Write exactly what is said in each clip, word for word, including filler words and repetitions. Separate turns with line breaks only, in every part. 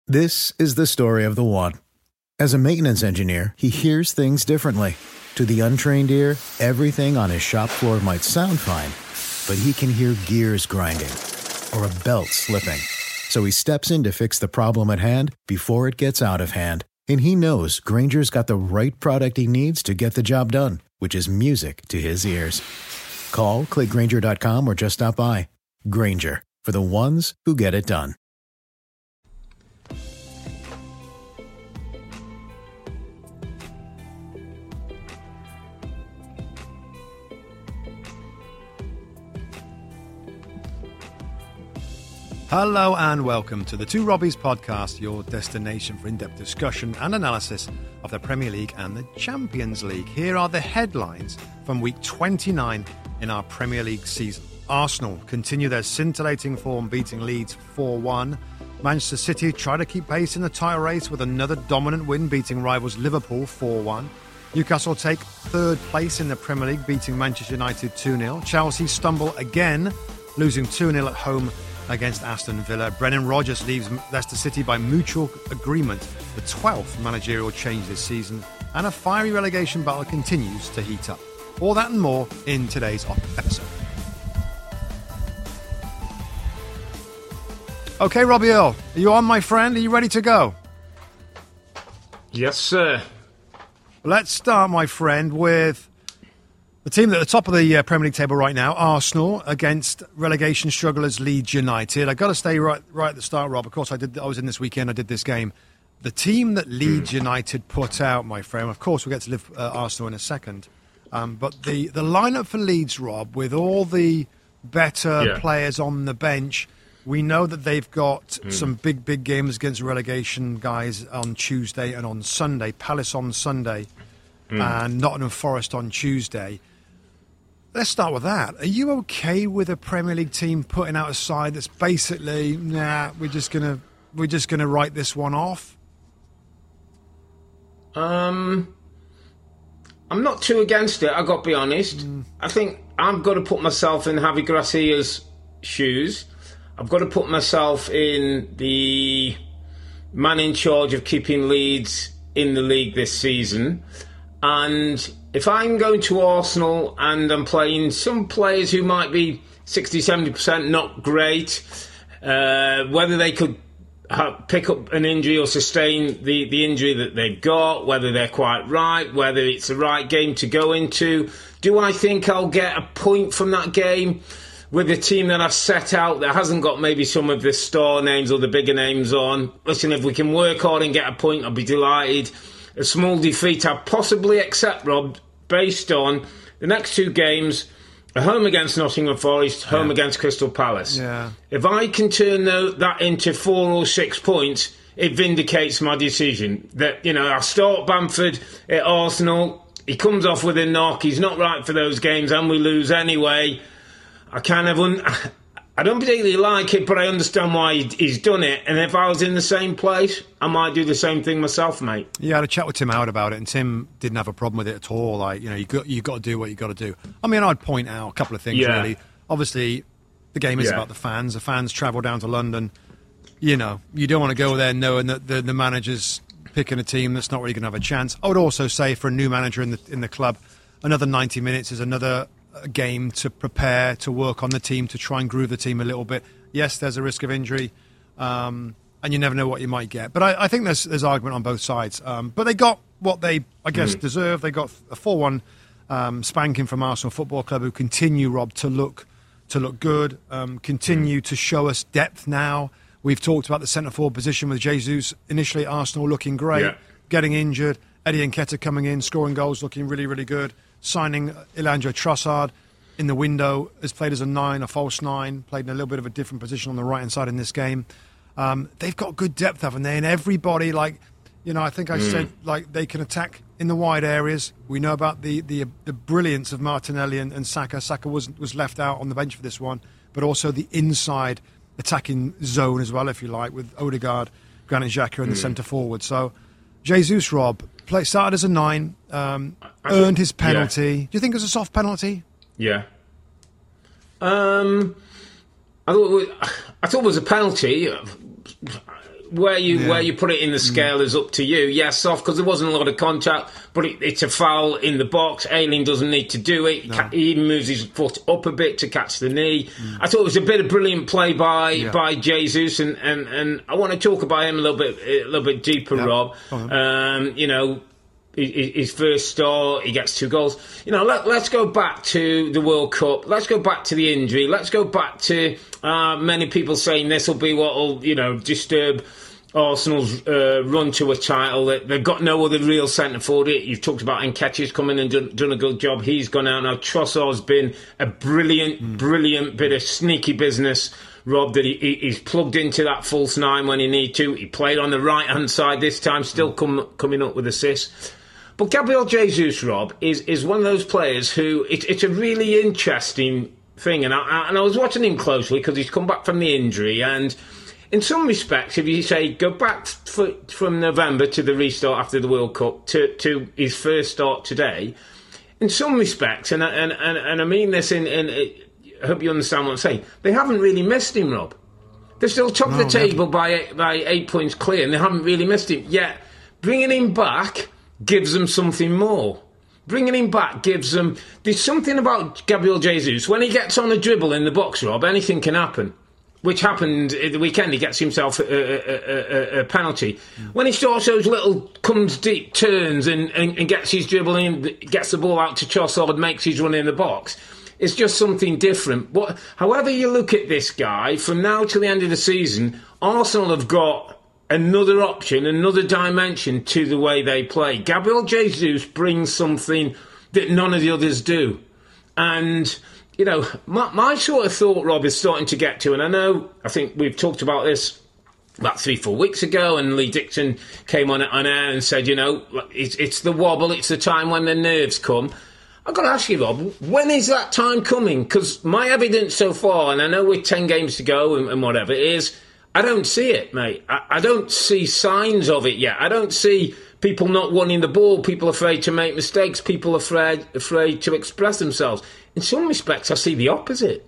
This is the story of the one. As a maintenance engineer, he hears things differently. To the untrained ear, everything on his shop floor might sound fine, but he can hear gears grinding or a belt slipping. So he steps in to fix the problem at hand before it gets out of hand. And he knows Grainger's got the right product he needs to get the job done, which is music to his ears. Call, click Grainger dot com, or just stop by. Grainger, for the ones who get it done.
Hello and welcome to the Two Robbies podcast, your destination for in-depth discussion and analysis of the Premier League and the Champions League. Here are the headlines from week twenty-nine in our Premier League season. Arsenal continue their scintillating form, beating Leeds four one. Manchester City try to keep pace in the title race with another dominant win, beating rivals Liverpool four one. Newcastle take third place in the Premier League, beating Manchester United two nil. Chelsea stumble again, losing two nil at home against Aston Villa. Brendan Rodgers leaves Leicester City by mutual agreement, the twelfth managerial change this season, and a fiery relegation battle continues to heat up. All that and more in today's episode. Okay, Robbie Earl, are you on, my friend? Are you ready to go?
Yes, sir.
Let's start, my friend, with the team at the top of the uh, Premier League table right now, Arsenal, against relegation strugglers Leeds United. I've got to stay right right at the start, Rob. Of course, I did. I was in this weekend. I did this game. The team that Leeds mm. United put out, my friend. Of course, we'll get to live uh, Arsenal in a second. Um, but the, the lineup for Leeds, Rob, with all the better yeah. players on the bench, we know that they've got mm. some big, big games against relegation guys on Tuesday and on Sunday. Palace on Sunday mm. and Nottingham Forest on Tuesday. Let's start with that. Are you okay with a Premier League team putting out a side that's basically, nah, we're just gonna we're just gonna write this one off?
Um, I'm not too against it. I got to be honest. Mm. I think I've got to put myself in Javi Gracia's shoes. I've got to put myself in the man in charge of keeping Leeds in the league this season, and if I'm going to Arsenal and I'm playing some players who might be sixty, seventy percent not great, uh, whether they could have, pick up an injury or sustain the, the injury that they've got, whether they're quite right, whether it's the right game to go into, do I think I'll get a point from that game with the team that I've set out that hasn't got maybe some of the star names or the bigger names on? Listen, if we can work hard and get a point, I'll be delighted. A small defeat I'd possibly accept, Rob, based on the next two games, a home against Nottingham Forest, home yeah. against Crystal Palace.
Yeah.
If I can turn the, that into four or six points, it vindicates my decision. That, you know, I start Bamford at Arsenal, he comes off with a knock, he's not right for those games, and we lose anyway. I kind of... Un- I don't particularly like it, but I understand why he's done it. And if I was in the same place, I might do the same thing myself, mate.
Yeah, I had a chat with Tim Howard about it, and Tim didn't have a problem with it at all. Like, you know, you got you got to do what you got to do. I mean, I'd point out a couple of things, yeah. really. Obviously, the game is yeah. about the fans. The fans travel down to London. You know, you don't want to go there knowing that the, the manager's picking a team that's not really going to have a chance. I would also say for a new manager in the in the club, another ninety minutes is another game to prepare, to work on the team, to try and groove the team a little bit. Yes, there's a risk of injury, um, and you never know what you might get. But I, I think there's there's argument on both sides. Um, but they got what they, I guess, mm. deserve. They got a four one um, spanking from Arsenal Football Club, who continue, Rob, to look to look good, um, continue mm. to show us depth now. We've talked about the centre forward position with Jesus initially at Arsenal looking great, yeah. getting injured, Eddie Nketiah coming in, scoring goals, looking really, really good. Signing Leandro Trossard in the window, has played as a nine, a false nine, played in a little bit of a different position on the right-hand side in this game. Um, they've got good depth, haven't they? And everybody, like, you know, I think I mm. said, like, they can attack in the wide areas. We know about the the, the brilliance of Martinelli and, and Saka. Saka was, was left out on the bench for this one, but also the inside attacking zone as well, if you like, with Odegaard, Granit Xhaka and mm. the centre forward. So, Jesus, Rob, play, started as a nine, um, earned his penalty. Yeah. Do you think it was a soft penalty?
Yeah. Um, I thought it was, I thought it was a penalty. where you
yeah.
where you put it in the scale mm. is up to you. Yes, soft because there wasn't a lot of contact, but it, it's a foul in the box. Ayling doesn't need to do it. No. He even moves his foot up a bit to catch the knee. Mm. I thought it was a bit of brilliant play by yeah. by Jesus, and, and, and I want to talk about him a little bit a little bit deeper, yeah. Rob. Um, you know. His first start, he gets two goals. You know, let, let's go back to the World Cup. Let's go back to the injury. Let's go back to uh, many people saying this will be what will, you know, disturb Arsenal's uh, run to a title. They've got no other real centre forward. You've talked about Nketiah's come in and done, done a good job. He's gone out now. Trossard's been a brilliant, mm. brilliant bit of sneaky business, Rob, that he, he, he's plugged into that false nine when he need to. He played on the right-hand side this time, still come, coming up with assists. But Gabriel Jesus, Rob, is, is one of those players who it, it's a really interesting thing, and I, and I was watching him closely because he's come back from the injury, and in some respects, if you say go back for, from November to the restart after the World Cup to, to his first start today, in some respects, and and and, and I mean this in, in I hope you understand what I'm saying, they haven't really missed him, Rob. They're still top no, of the table by eight, by eight points clear, and they haven't really missed him yet. Bringing him back gives them something more. Bringing him back gives them... There's something about Gabriel Jesus. When he gets on a dribble in the box, Rob, anything can happen. Which happened at the weekend. He gets himself a, a, a, a penalty. Mm. When he starts those little comes deep turns and, and, and gets his dribble in, gets the ball out to Trossard, makes his run in the box, it's just something different. What, however you look at this guy, from now till the end of the season, Arsenal have got another option, another dimension to the way they play. Gabriel Jesus brings something that none of the others do. And, you know, my, my sort of thought, Rob, is starting to get to, and I know, I think we've talked about this about three, four weeks ago, and Lee Dixon came on, on air and said, you know, it's, it's the wobble, it's the time when the nerves come. I've got to ask you, Rob, when is that time coming? Because my evidence so far, and I know with ten games to go and, and whatever, is I don't see it, mate. I, I don't see signs of it yet. I don't see people not wanting the ball, people afraid to make mistakes, people afraid afraid to express themselves. In some respects, I see the opposite.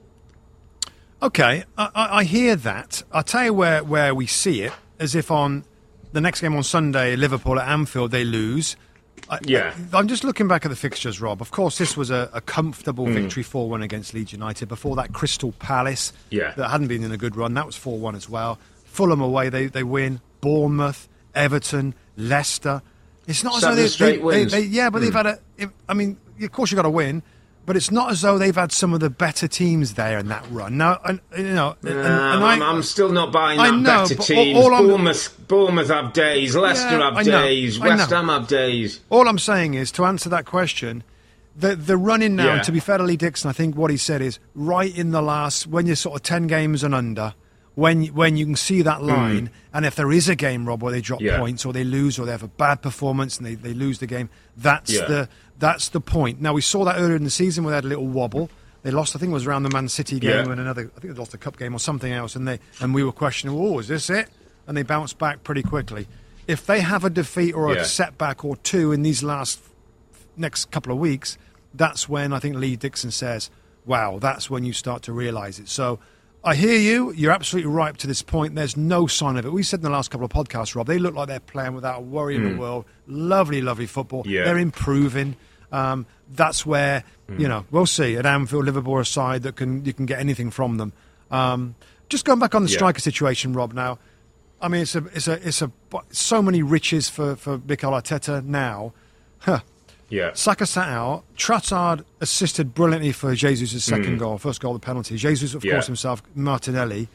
Okay, I, I hear that. I'll tell you where, where we see it, as if on the next game on Sunday, Liverpool at Anfield, they lose. I,
yeah.
I, I'm just looking back at the fixtures, Rob. Of course, this was a, a comfortable mm. victory, four one against Leeds United. Before that, Crystal Palace,
yeah.
that hadn't been in a good run, that was four one as well. Fulham away, they, they win. Bournemouth, Everton, Leicester. It's not
Seven
as though they,
straight
they,
wins.
they, they yeah, but mm. they've had a. If, I mean, of course you've got to win, but it's not as though they've had some of the better teams there in that run. Now, and, you know, and,
uh,
and
I'm,
I,
I'm still not buying that
I know,
better teams.
All, all
Bournemouth, Bournemouth have days. Leicester
yeah,
have days. West Ham have days.
All I'm saying is, to answer that question, the the running now,
yeah.
and to be fair to Lee Dixon, I think what he said is right in the last, when you're sort of ten games and under, when when you can see that line, mm. and if there is a game, Rob, where they drop
yeah.
points or they lose or they have a bad performance and they, they lose the game, that's
yeah.
the that's the point. Now, we saw that earlier in the season where they had a little wobble. They lost, I think it was around the Man City game
yeah.
and another, I think they lost a cup game or something else, and they and we were questioning, oh, is this it? And they bounced back pretty quickly. If they have a defeat or
yeah.
a setback or two in these last next couple of weeks, that's when I think Lee Dixon says, wow, that's when you start to realise it. So I hear you. You're absolutely right up to this point. There's no sign of it. We said in the last couple of podcasts, Rob, they look like they're playing without a worry mm. in the world. Lovely, lovely football.
Yeah.
They're improving. Um, that's where, mm. you know, we'll see. At Anfield, Liverpool are a side that can you can get anything from them. Um, just going back on the
yeah.
striker situation, Rob, now, I mean, it's a, it's a, it's a, so many riches for, for Mikel Arteta now. Huh.
Yeah.
Saka sat out. Trossard assisted brilliantly for Jesus' second
mm.
goal, first goal, the penalty. Jesus, of
yeah.
course, himself, Martinelli.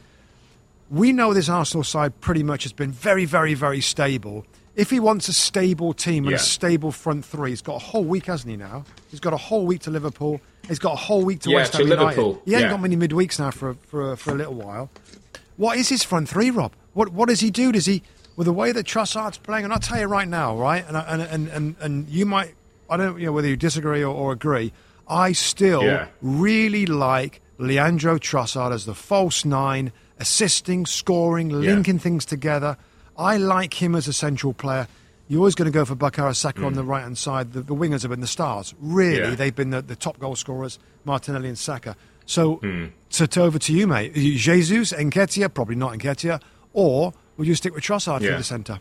We know this Arsenal side pretty much has been very, very, very stable. If he wants a stable team and
yeah.
a stable front three, he's got a whole week, hasn't he, now? He's got a whole week to Liverpool. He's got a whole week to
yeah,
West
to
Ham United.
Liverpool.
He hasn't
yeah.
got many midweeks now for, for, for a little while. What is his front three, Rob? What What does he do? Does he, with the way that Trossard's playing, and I'll tell you right now, right, and and and, and, and you might, I don't know whether you disagree or, or agree, I still
yeah. really
like Leandro Trossard as the false nine, assisting, scoring, linking yeah. things together. I like him as a central player. You're always going to go for Bukayo Saka mm. on the right-hand side. The, the wingers have been the stars. Really, yeah. they've been the, the top goal scorers, Martinelli and Saka. So, mm. so to over to you, mate. Jesus, Nketiah, probably not Nketiah, or would you stick with Trossard
yeah.
through the centre?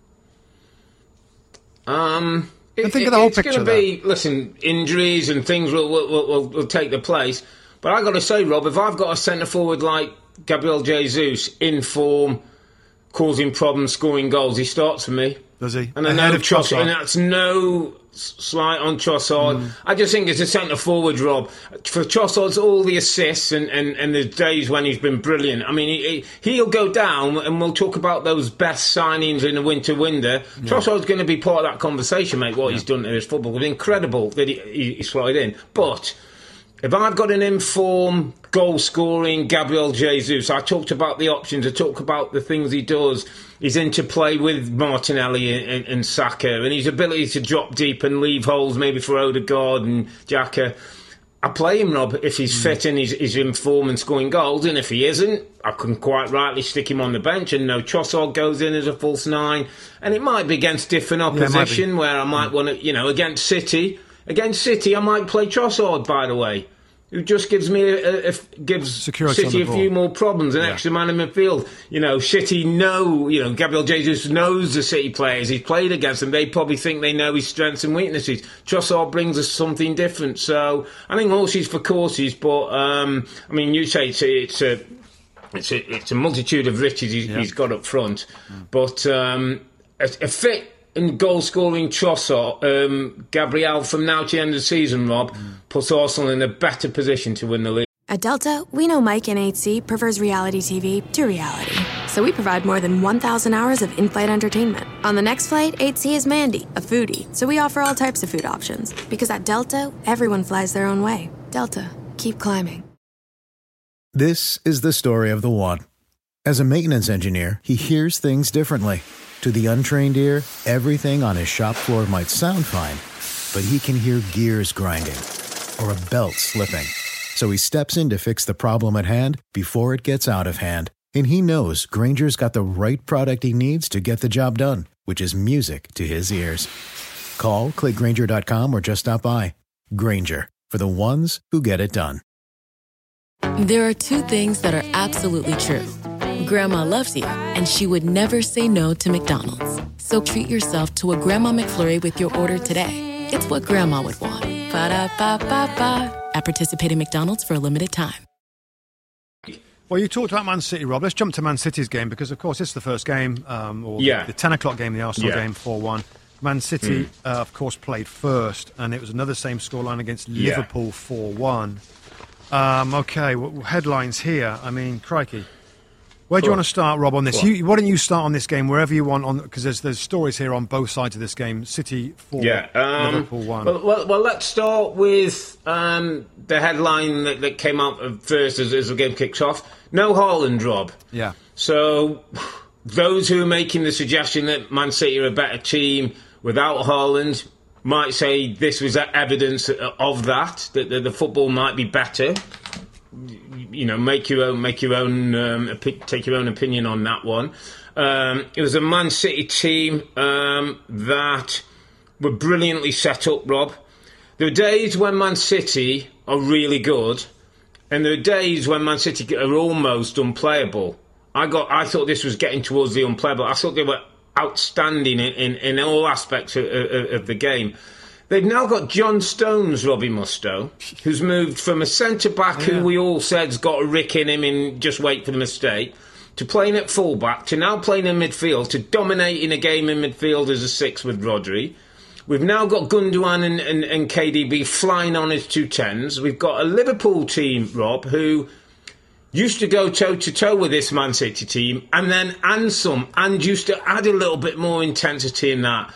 Um,
and
it,
think
it,
of the whole
it's
picture.
It's going to be, listen, injuries and things will will, will, will take the place. But I got to say, Rob, if I've got a centre forward like Gabriel Jesus in form, causing problems, scoring goals, he starts for me.
Does he?
And I know Trossard, and that's no slight on Trossard. Mm. I just think as a centre forward, Rob, for Trossard's all the assists and, and, and the days when he's been brilliant. I mean, he, he'll go down, and we'll talk about those best signings in the winter window. Yeah. Trossard's going to be part of that conversation, mate. What yeah. he's done to his football, it's incredible that he, he, he slotted in, but. If I've got an informed, goal-scoring Gabriel Jesus, I talked about the options, I talked about the things he does, his interplay with Martinelli and, and Saka, and his ability to drop deep and leave holes maybe for Odegaard and Xhaka. I play him, Rob, if he's mm. fit and he's, he's in form and scoring goals, and if he isn't, I can quite rightly stick him on the bench, and no Trossard goes in as a false nine, and it might be against different opposition, yeah, where I might mm. want to, you know, against City... Against City, I might play Trossard, by the way, who just gives me a, a, gives
Security
City a few more problems, an yeah. extra man in midfield. You know, City know, you know, Gabriel Jesus knows the City players. He's played against them. They probably think they know his strengths and weaknesses. Trossard brings us something different. So I think horses for courses, but um, I mean, you say it's a, it's a it's a it's a multitude of riches he's, yeah. he's got up front, mm. but um, a, a fit. And goal-scoring Trossard, um, Gabriel, from now to the end of the season, Rob, mm. puts Arsenal in a better position to win the league.
At Delta, we know Mike in eight C prefers reality T V to reality. So we provide more than one thousand hours of in-flight entertainment. On the next flight, eight C is Mandy, a foodie. So we offer all types of food options. Because at Delta, everyone flies their own way. Delta, keep climbing.
This is the story of the one. As a maintenance engineer, he hears things differently. To the untrained ear, everything on his shop floor might sound fine, but he can hear gears grinding or a belt slipping. So he steps in to fix the problem at hand before it gets out of hand. And he knows Grainger's got the right product he needs to get the job done, which is music to his ears. Call, click Grainger dot com, or just stop by. Grainger, for the ones who get it done.
There are two things that are absolutely true. Grandma loves you, and she would never say no to McDonald's. So treat yourself to a Grandma McFlurry with your order today. It's what Grandma would want. Ba-da-ba-ba-ba. At participating McDonald's for a limited time.
Well, you talked about Man City, Rob. Let's jump to Man City's game because, of course, it's the first game, um, or
yeah.
the ten o'clock game, the Arsenal yeah. game, four one. Man City, mm. uh, of course, played first, and it was another same scoreline against
yeah.
Liverpool, four one. Um, okay, well, headlines here. I mean, crikey. Where do you want to start, Rob, on this? You, why don't you start on this game wherever you want, on because there's there's stories here on both sides of this game. City four,
yeah, um,
Liverpool one.
Well, well, well, let's start with um, the headline that, that came out first as, as the game kicks off. No Haaland, Rob.
Yeah.
So those who are making the suggestion that Man City are a better team without Haaland might say this was evidence of that, that, that the football might be better. You know, make your own, make your own, um, take your own opinion on that one. Um, it was a Man City team um, that were brilliantly set up, Rob. There are days when Man City are really good, and there are days when Man City are almost unplayable. I got, I thought this was getting towards the unplayable. I thought they were outstanding in, in, in all aspects of, of, of the game. They've now got John Stones, Robbie Mustoe, who's moved from a centre-back yeah. who we all said's got a rick in him and just wait for the mistake, to playing at full-back, to now playing in midfield, to dominating a game in midfield as a six with Rodri. We've now got Gundogan and, and, and K D B flying on as two tens. We've got a Liverpool team, Rob, who used to go toe-to-toe with this Man City team, and then and some, and used to add a little bit more intensity in that.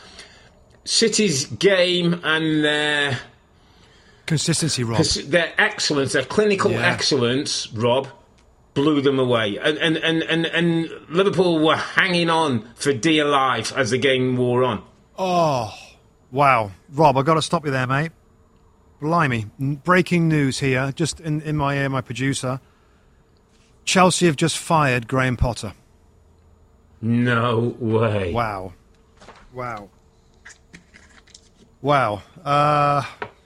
City's game and their
consistency, Rob,
their excellence, their clinical yeah. excellence, Rob, blew them away. And, and and and and Liverpool were hanging on for dear life as the game wore on.
Oh, wow, Rob, I've got to stop you there, mate. Blimey, breaking news here, just in, in my ear, my producer. Chelsea have just fired Graham Potter.
No way.
Wow, wow. Wow. Uh,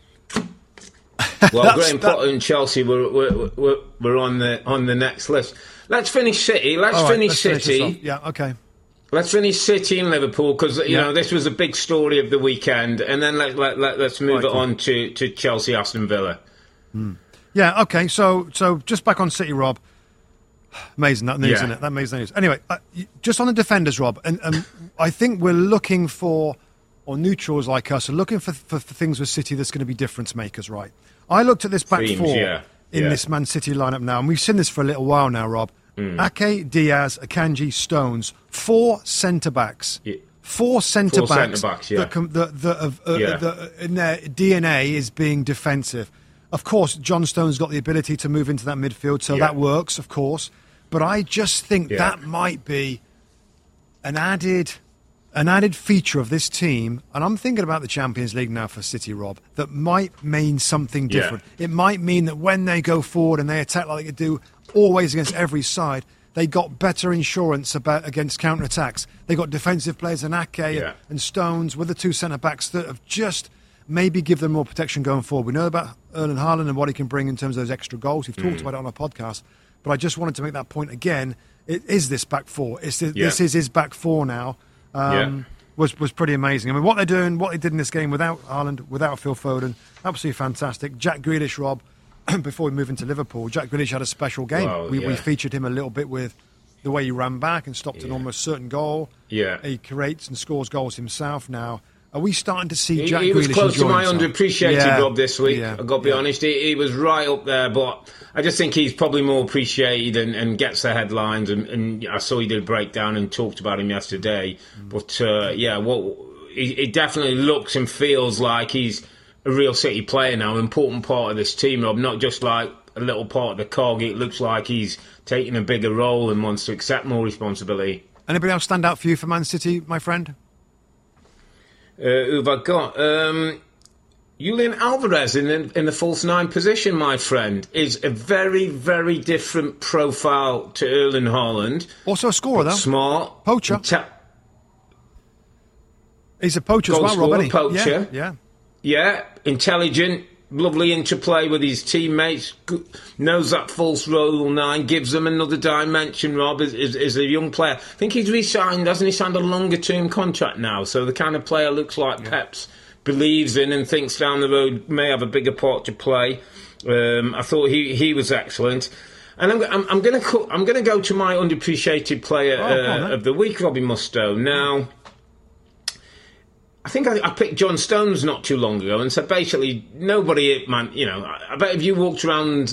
well, Graham Potter that... and Chelsea were, were, were, were on the on the next list. Let's finish City. Let's
right,
finish
let's
City.
Finish yeah, okay.
Let's finish City and Liverpool, because you
yeah.
know this was a big story of the weekend, and then let, let, let, let's move right. it on to, to Chelsea, Aston Villa.
Hmm. Yeah, okay, so so just back on City, Rob. Amazing, that news, yeah. isn't it? That amazing news. Anyway, uh, just on the defenders, Rob, and, and I think we're looking for, or neutrals like us, are looking for, for, for things with City that's going to be difference makers, right? I looked at this back
Themes,
four
yeah.
in
yeah.
this Man City lineup now, and we've seen this for a little while now, Rob.
Mm.
Ake, Diaz, Akanji, Stones, four centre-backs.
Yeah.
Four centre-backs,
four centre-backs yeah.
that, com- that, that have, uh,
yeah.
that in their D N A is being defensive. Of course, John Stones got the ability to move into that midfield, so
yeah.
that works, of course. But I just think
yeah.
that might be an added, an added feature of this team, and I'm thinking about the Champions League now for City, Rob, that might mean something different.
Yeah.
It might mean that when they go forward and they attack like they do always against every side, they got better insurance about against counter-attacks. They got defensive players in Ake
yeah.
and Stones with the two centre-backs that have just maybe give them more protection going forward. We know about Erling Haaland and what he can bring in terms of those extra goals. We've talked
mm.
about it on our podcast. But I just wanted to make that point again. It is this back four. It's this,
yeah.
this is his back four now. Um,
yeah.
was was pretty amazing. I mean, what they're doing, what they did in this game without Haaland, without Phil Foden, absolutely fantastic. Jack Grealish, Rob, before we move into Liverpool, Jack Grealish had a special game.
Well,
we,
yeah.
we featured him a little bit with the way he ran back and stopped
yeah.
an almost certain goal.
Yeah.
He creates and scores goals himself now. Are we starting to see
he,
Jack
he
Grealish
was close to my
himself?
underappreciated
yeah.
Rob this week,
yeah.
I've got to be
yeah.
honest. He, he was right up there, but I just think he's probably more appreciated and, and gets the headlines. And, and I saw he did a breakdown and talked about him yesterday. Mm. But, uh, yeah, well, he, he definitely looks and feels like he's a real City player now, an important part of this team, Rob, not just like a little part of the cog. It looks like he's taking a bigger role and wants to accept more responsibility.
Anybody else stand out for you for Man City, my friend?
Uh, who've I got? Um, Julian Alvarez in the, in the false nine position, my friend, is a very, very different profile to Erling Haaland.
Also a scorer, though.
Smart.
Poacher. Ta- He's a poacher as well,
scorer,
Rob, isn't he?
Poacher.
Yeah, yeah.
Yeah, intelligent, lovely interplay with his teammates, good, knows that false role nine, gives them another dimension, Rob, as, as, as a young player. I think he's re-signed, hasn't he signed a longer-term contract now? So the kind of player looks like yeah. Pep's believes in and thinks down the road may have a bigger part to play. Um, I thought he, he was excellent. And I'm, I'm, I'm going to I'm going to go to my underappreciated player
oh,
uh,
on,
of the week, Robbie Mustoe. Now, I think I, I picked John Stones not too long ago and said basically nobody, man, you know, I, I bet if you walked around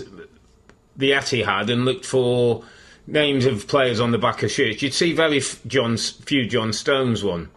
the Etihad and looked for names of players on the back of shirts, you'd see very f- John, few John Stones one.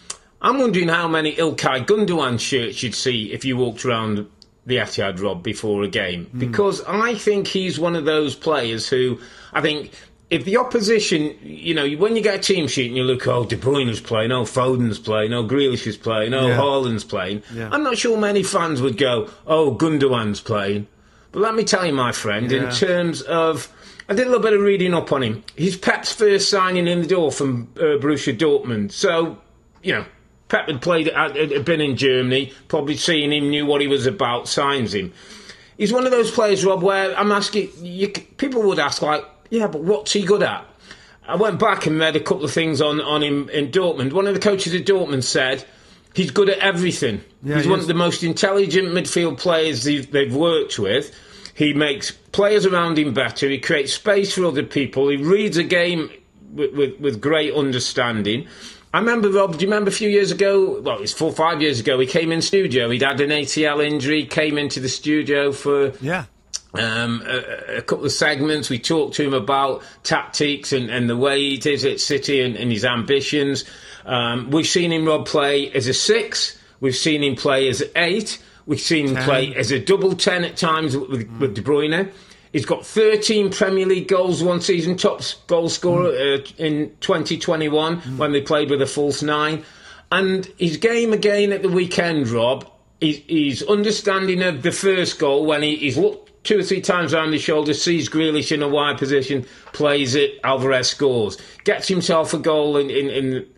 I'm wondering how many Ilkay Gundogan shirts you'd see if you walked around the Etihad, Rob, before a game. Mm. Because I think he's one of those players who, I think, if the opposition, you know, when you get a team sheet and you look, oh, De Bruyne's playing, oh, Foden's playing, oh, Grealish is playing, oh, yeah. Haaland's playing, yeah. I'm not sure many fans would go, oh, Gundogan's playing. But let me tell you, my friend, yeah. in terms of... I did a little bit of reading up on him. He's Pep's first signing in the door from uh, Borussia Dortmund. So, you know, Pep had played, had been in Germany, probably seen him, knew what he was about, signs him. He's one of those players, Rob, where I'm asking, you, people would ask, like, yeah, but what's he good at? I went back and read a couple of things on, on him in Dortmund. One of the coaches at Dortmund said he's good at everything. Yeah, he's he one is. of the most intelligent midfield players they've worked with. He makes players around him better. He creates space for other people. He reads a game with, with, with great understanding. I remember, Rob, do you remember a few years ago, well, it's four or five years ago, he came in studio. He'd had an A C L injury, came into the studio for
yeah.
um, a, a couple of segments. We talked to him about tactics and, and the way he is at City and, and his ambitions. Um, we've seen him, Rob, play as a six. We've seen him play as an eight. We've seen him ten. Play as a double ten at times with, mm. with De Bruyne. He's got thirteen Premier League goals one season, top goal scorer mm. uh, in twenty twenty-one mm. when they played with a false nine. And his game again at the weekend, Rob, he's, he's understanding of the first goal when he, he's looked two or three times around his shoulder, sees Grealish in a wide position, plays it, Alvarez scores. Gets himself a goal in, in, in the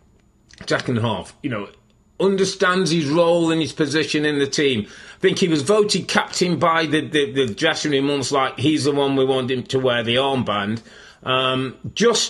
second half, you know, understands his role and his position in the team. I think he was voted captain by the, the, the dressing room, almost like he's the one we want him to wear the armband. Um, just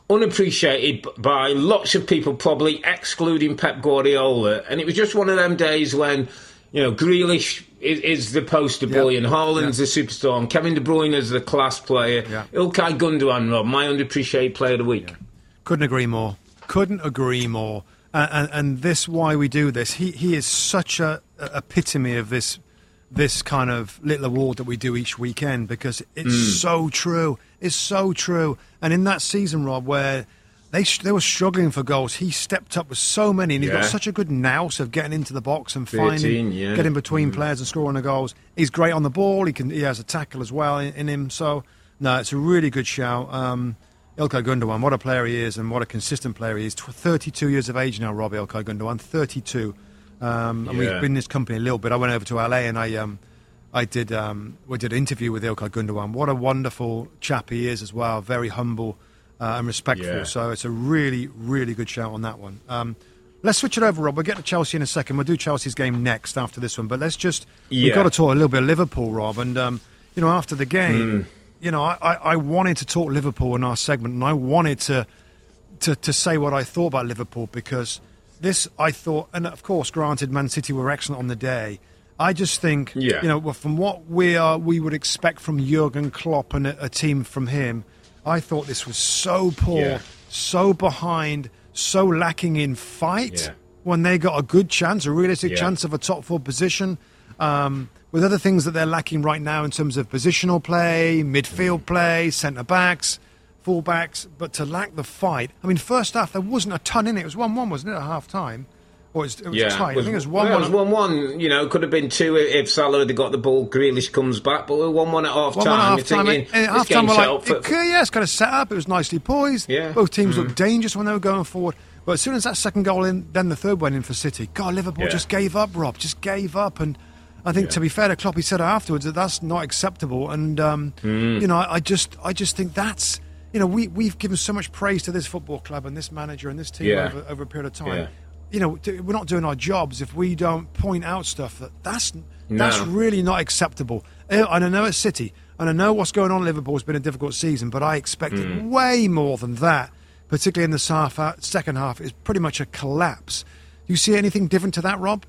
unappreciated by lots of people, probably excluding Pep Guardiola. And it was just one of them days when, you know, Grealish is, is the poster boy, yep. and Haaland's yep. the superstar, and Kevin De Bruyne is the class player. Yep. Ilkay Gundogan, Rob, my underappreciated player of the week.
Yeah. Couldn't agree more. Couldn't agree more. Uh, and, and this, why we do this. He he is such a, a epitome of this this kind of little award that we do each weekend, because it's mm. so true. It's so true. And in that season, Rob, where they they were struggling for goals, he stepped up with so many, and he's yeah. got such a good nous of getting into the box and finding, yeah. getting between mm. players and scoring the goals. He's great on the ball. He can he has a tackle as well in, in him. So no, it's a really good shout. Um, Ilkay Gundogan, what a player he is, and what a consistent player he is. thirty-two years of age now, Rob. Ilkay Gundogan, thirty-two. Um, and yeah. we've been in this company a little bit. I went over to L A and I um, I did um, we did an interview with Ilkay Gundogan. What a wonderful chap he is as well. Very humble uh, and respectful. Yeah. So it's a really, really good shout on that one. Um, let's switch it over, Rob. We'll get to Chelsea in a second. We'll do Chelsea's game next after this one. But let's just yeah. we've got to talk a little bit of Liverpool, Rob. And um, you know, after the game, mm. you know, I, I, I wanted to talk Liverpool in our segment, and I wanted to to to say what I thought about Liverpool, because this, I thought, and of course, granted, Man City were excellent on the day. I just think, yeah. you know, from what we are, we would expect from Jurgen Klopp and a, a team from him, I thought this was so poor, yeah. so behind, so lacking in fight yeah. when they got a good chance, a realistic yeah. chance of a top four position. Um, with other things that they're lacking right now in terms of positional play, midfield play, centre-backs, full-backs, but to lack the fight. I mean, first half, there wasn't a ton in it. It was one one, wasn't it, at half-time? Or it was, it was yeah, tight. I think it was one one.
Well, it was one one. You know, could have been two if Salah had got the ball, Grealish comes back, but we were one one at half-time. one one at half-time.
And, and at half-time, we're like, for... it, yeah, it's kind of set up. It was nicely poised. Yeah. Both teams mm. looked dangerous when they were going forward. But as soon as that second goal in, then the third went in for City. God, Liverpool yeah. just gave up, Rob, just gave up. And I think, yeah. to be fair to Klopp, he said afterwards that that's not acceptable. And, um, mm. you know, I, I just I just think that's... You know, we, we've given so much praise to this football club and this manager and this team yeah. over, over a period of time. Yeah. You know, we're not doing our jobs if we don't point out stuff that that's, no. that's really not acceptable. And I know it's City, and I know what's going on in Liverpool has been a difficult season, but I expected mm. way more than that, particularly in the half, second half. It's pretty much a collapse. Do you see anything different to that, Rob?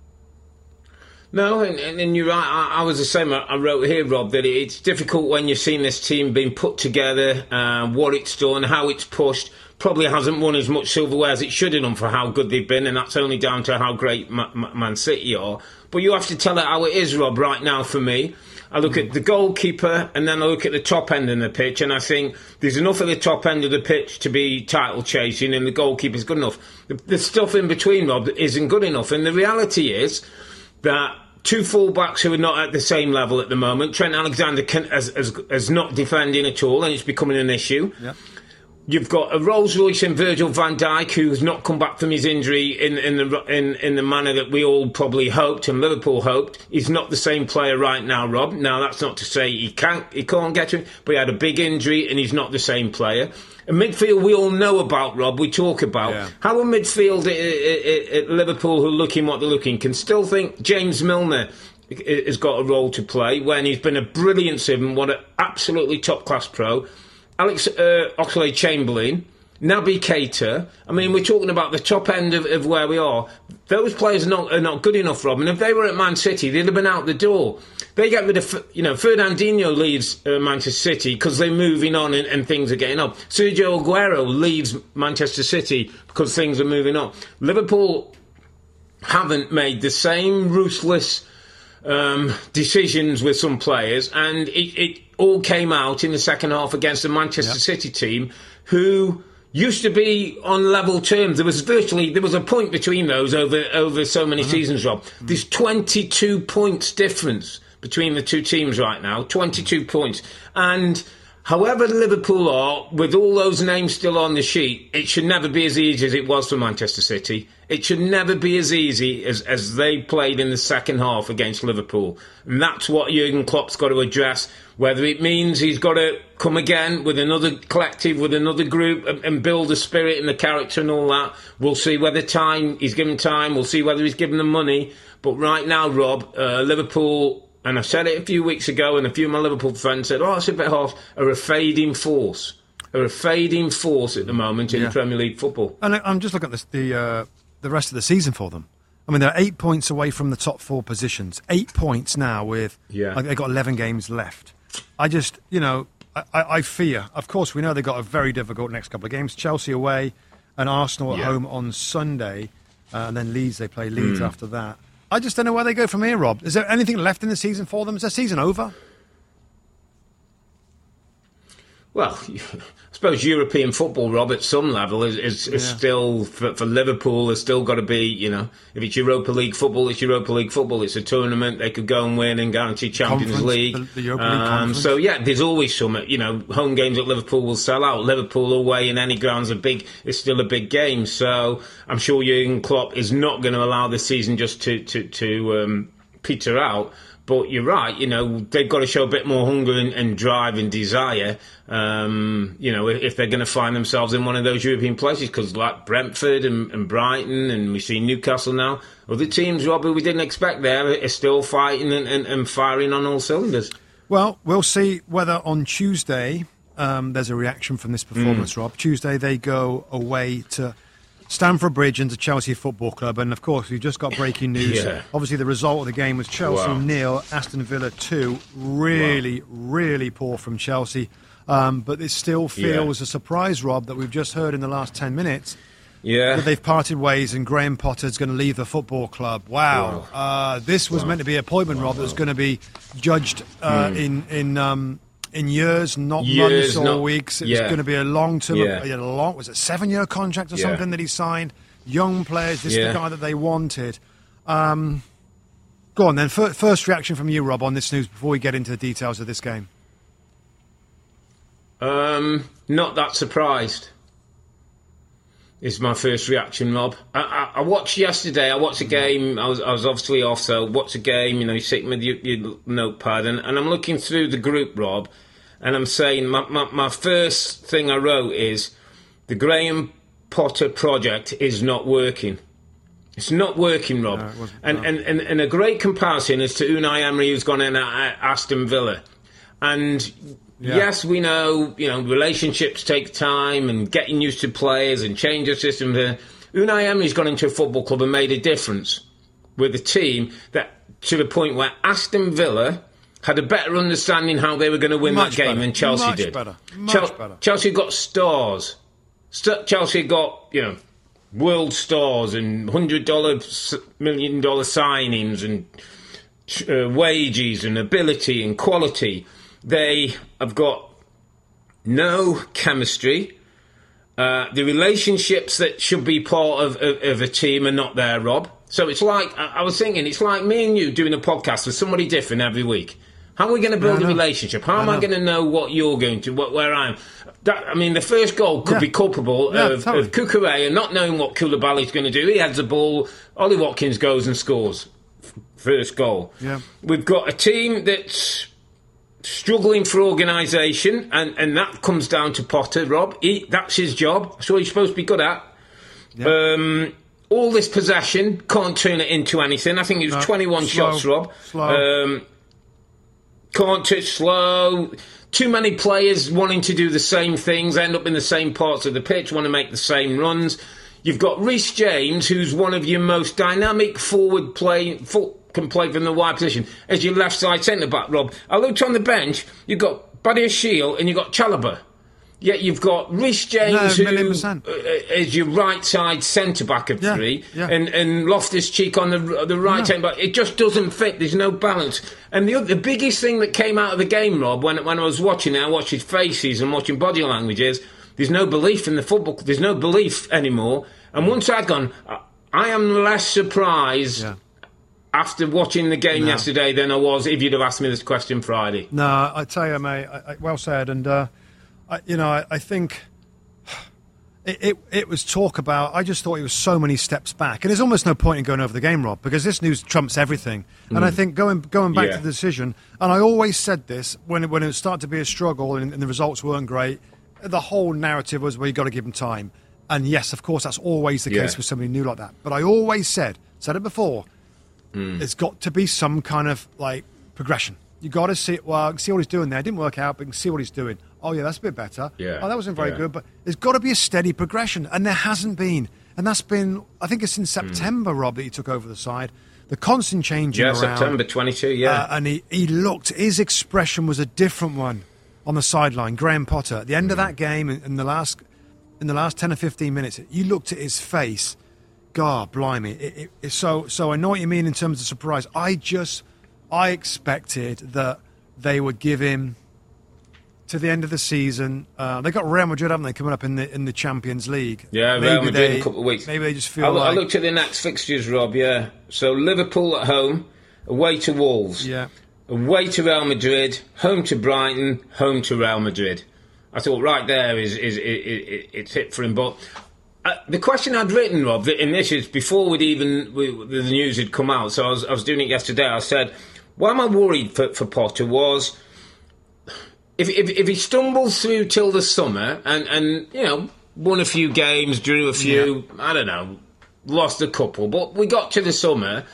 No, and, and you're right. I, I was the same. I wrote here, Rob, that it's difficult when you've seen this team being put together, uh, what it's done, how it's pushed. Probably hasn't won as much silverware as it should have done for how good they've been, and that's only down to how great Ma- Ma- Man City are. But you have to tell it how it is, Rob, right now for me. I look at the goalkeeper, and then I look at the top end of the pitch, and I think there's enough at the top end of the pitch to be title chasing, and the goalkeeper's good enough. The, the stuff in between, Rob, isn't good enough. And the reality is that two full-backs who are not at the same level at the moment. Trent Alexander can, has, has, has not defending at all, and it's becoming an issue. Yep. You've got a Rolls-Royce in Virgil van Dijk, who's not come back from his injury in, in the in, in the manner that we all probably hoped and Liverpool hoped. He's not the same player right now, Rob. Now, that's not to say he can't he can't get to it, but he had a big injury and he's not the same player. A midfield we all know about, Rob, we talk about. Yeah. How a midfield at, at, at Liverpool who are looking what they're looking can still think James Milner has got a role to play when he's been a brilliant servant, what an absolutely top-class pro. Alex uh, Oxlade-Chamberlain, Naby Keita. I mean, we're talking about the top end of, of where we are. Those players are not, are not good enough, Rob. And if they were at Man City, they'd have been out the door. They get rid of, you know, Fernandinho leaves uh, Manchester City because they're moving on and, and things are getting up. Sergio Aguero leaves Manchester City because things are moving on. Liverpool haven't made the same ruthless um, decisions with some players, and it, it all came out in the second half against the Manchester yep. City team, who used to be on level terms. There was virtually there was a point between those over over so many mm-hmm. seasons, Rob. Mm-hmm. There's twenty-two points difference between the two teams right now. twenty-two points, and however Liverpool are, with all those names still on the sheet, it should never be as easy as it was for Manchester City. It should never be as easy as, as they played in the second half against Liverpool. And that's what Jurgen Klopp's got to address. Whether it means he's got to come again with another collective, with another group, and, and build the spirit and the character and all that. We'll see whether time he's given time. We'll see whether he's given them money. But right now, Rob, uh, Liverpool... And I said it a few weeks ago, and a few of my Liverpool fans said, oh, it's a bit harsh, are a fading force. are a fading force at the moment in yeah. Premier League football.
And I'm just looking at this, the uh, the rest of the season for them. I mean, they're eight points away from the top four positions. Eight points now with, yeah. like, they've got eleven games left. I just, you know, I, I fear. Of course, we know they've got a very difficult next couple of games. Chelsea away and Arsenal at yeah. home on Sunday. Uh, and then Leeds, they play Leeds mm. after that. I just don't know where they go from here, Rob. Is there anything left in the season for them? Is their season over?
Well, I suppose European football, Rob, at some level is, is, is yeah. still, for, for Liverpool, has still got to be, you know, if it's Europa League football, it's Europa League football. It's a tournament. They could go and win and guarantee Champions conference, League.
The, the Europa League
um, so, yeah, there's always some, you know, home games at Liverpool will sell out. Liverpool away in any ground's a big, it's still a big game. So I'm sure Jurgen Klopp is not going to allow this season just to, to, to um, peter out. But you're right, you know, they've got to show a bit more hunger and, and drive and desire, um, you know, if, if they're going to find themselves in one of those European places. Because like Brentford and, and Brighton, and we see Newcastle now, other teams, Rob, who we didn't expect there, are still fighting and, and, and firing on all cylinders.
Well, we'll see whether on Tuesday um, there's a reaction from this performance, mm. Rob. Tuesday they go away to Stamford Bridge and to Chelsea Football Club, and of course we've just got breaking news. Yeah. Obviously the result of the game was Chelsea wow. nil, Aston Villa two. Really, wow. really poor from Chelsea, um, but it still feels yeah. a surprise, Rob, that we've just heard in the last ten minutes yeah. that they've parted ways and Graham Potter's going to leave the football club. Wow, wow. Uh, this was wow. meant to be an appointment, Rob, that was going to be judged uh, mm. in in. Um, In years, not years, months or not, weeks. It yeah. was going to be a long-term, yeah. a long, was it a seven-year contract or yeah. something that he signed? Young players, this yeah. is the guy that they wanted. Um, go on then, F- first reaction from you, Rob, on this news before we get into the details of this game.
Um, not that surprised is my first reaction, Rob. I, I, I watched yesterday, I watched a game, I was, I was obviously off, so watch a game, you know, you're sitting with your, your notepad, and, and I'm looking through the group, Rob, and I'm saying, my, my, my first thing I wrote is, the Graham Potter project is not working. It's not working, Rob. No, and, no. and, and, and a great comparison is to Unai Emery, who's gone in at Aston Villa. And yeah. yes, we know, you know, relationships take time and getting used to players and change the system. Unai Emery's gone into a football club and made a difference with a team that, to the point where Aston Villa had a better understanding how they were going to win Much that game better. than Chelsea
Much
did.
Better. Much
Chel-
better.
Chelsea got stars. St- Chelsea got, you know, world stars and one hundred million dollars signings and uh, wages and ability and quality. They have got no chemistry. Uh, the relationships that should be part of, of, of a team are not there, Rob. So it's like, I, I was thinking, it's like me and you doing a podcast with somebody different every week. How are we going to build yeah, a relationship? How I am know. I going to know what you're going to, what, where I am? That, I mean, the first goal could yeah. be culpable yeah, of, totally. of Cucurella not knowing what Koulibaly's going to do. He has the ball. Ollie Watkins goes and scores. First goal.
Yeah.
We've got a team that's struggling for organisation, and, and that comes down to Potter, Rob. He, that's his job. That's what he's supposed to be good at. Yeah. Um, all this possession, can't turn it into anything. I think it was no, twenty-one slow, shots, Rob.
Slow.
Um, can't touch, slow. Too many players wanting to do the same things, end up in the same parts of the pitch, want to make the same runs. You've got Reece James, who's one of your most dynamic forward play, full, can play from the wide position as your left side centre back, Rob. I looked on the bench, you've got Badiashile and you've got Chalobah. Yet you've got Reece James, no, who uh, is your right side centre back of
yeah,
three,
yeah.
and and Loftus-Cheek on the the right no. hand back. It just doesn't fit. There's no balance. And the the biggest thing that came out of the game, Rob, when when I was watching it, I watched his faces and watching body languages. There's no belief in the football. There's no belief anymore. And once I'd gone, I am less surprised. Yeah. After watching the game no. yesterday than I was if you'd have asked me this question Friday.
No, I tell you, mate, I, I, well said. And, uh, I, you know, I, I think it, it it was talk about, I just thought it was so many steps back. And there's almost no point in going over the game, Rob, because this news trumps everything. Mm. And I think going going back yeah. to the decision, and I always said this, when it, when it started to be a struggle and, and the results weren't great, the whole narrative was, well, you've got to give them time. And yes, of course, that's always the yeah. case with somebody new like that. But I always said, said it before, Mm. there's got to be some kind of like progression. You got to see it. Well, see what he's doing there. It didn't work out, but you can see what he's doing. oh yeah, that's a bit better.
Yeah.
Oh, that wasn't very
yeah.
good. But there's got to be a steady progression, and there hasn't been. And that's been, I think it's in September, mm. Rob, that he took over the side. The constant changing
yeah,
around.
Yeah, September twenty-two, yeah.
Uh, and he, he looked, his expression was a different one on the sideline. Graham Potter, at the end mm. of that game, in, in the last in the last ten or fifteen minutes, you looked at his face. God, blimey. It, it, it, so, so I know what you mean in terms of surprise. I just, I expected that they would give him to the end of the season. Uh, they got Real Madrid, haven't they, coming up in the in the Champions League?
Yeah,
maybe
Real Madrid
they,
in a couple of weeks.
Maybe they just feel
I,
like...
I looked at the next fixtures, Rob, yeah. So Liverpool at home, away to Wolves.
Yeah.
Away to Real Madrid, home to Brighton, home to Real Madrid. I thought right there is, is, is, is it's hit for him. But uh, the question I'd written, Rob, in this is before we'd even we, the news had come out. So I was, I was doing it yesterday. I said, why am I worried for, for Potter was if, if if he stumbles through till the summer and, and you know won a few games, drew a few, yeah. I don't know, lost a couple, but we got to the summer.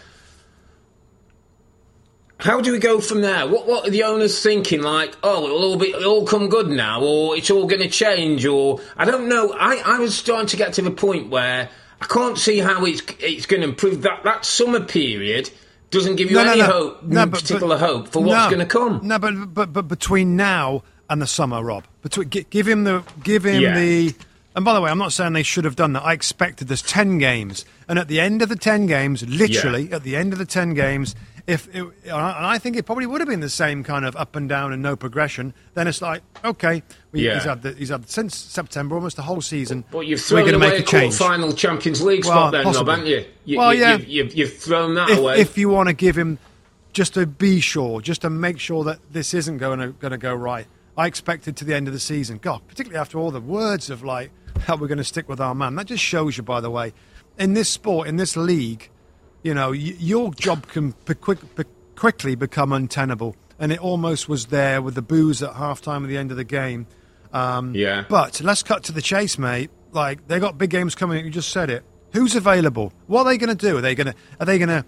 How do we go from there? What what are the owners thinking? Like, oh, it'll all be, it'll all come good now, or it's all going to change, or I don't know. I, I was starting to get to the point where I can't see how it's it's going to improve. That that summer period doesn't give you
no,
any
no, no.
hope,
no, but,
particular
but,
hope for what's
no,
going to come.
No, but but but between now and the summer, Rob, between give him the give him
yeah.
the. And by the way, I'm not saying they should have done that. I expected there's ten games, and at the end of the ten games, literally
yeah.
at the end of the ten games. If it, and I think it probably would have been the same kind of up and down and no progression. Then it's like, okay, we,
yeah.
he's had the, he's had since September almost the whole season.
But you've thrown
we're
away
make
a,
a change.
quarter-final Champions League
well,
spot then,
possibly.
Rob, haven't you? you
well,
you,
yeah,
you've, you've, you've thrown that
if,
away.
If you want to give him, just to be sure, just to make sure that this isn't going to going to go right. I expected to the end of the season. God, particularly after all the words of like how we're going to stick with our man. That just shows you, by the way, in this sport, in this league, you know, y- your job can be quick. Be, quickly become untenable, and it almost was there with the boos at half-time at the end of the game. Um, yeah. But let's cut to the chase, mate. Like, they got big games coming. You just said it. Who's available? What are they going to do? Are they going to? Are they going to?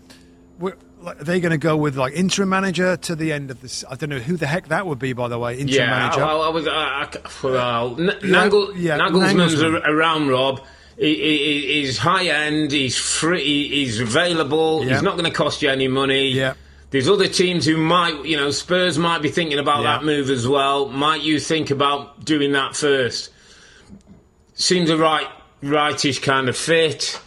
Are they going to go with like interim manager to the end of this? I don't know who the heck that would be, by the way. Interim
yeah,
manager.
I, I was. Uh, I, well, N- Nagel, yeah, Nagelsmann's Nagelsmann. around, Rob. He, he, he's high end. He's free. He's available. Yeah. He's not going to cost you any money.
Yeah.
There's other teams who might, you know, Spurs might be thinking about yeah. that move as well. Might you think about doing that first? Seems a right, rightish kind of fit.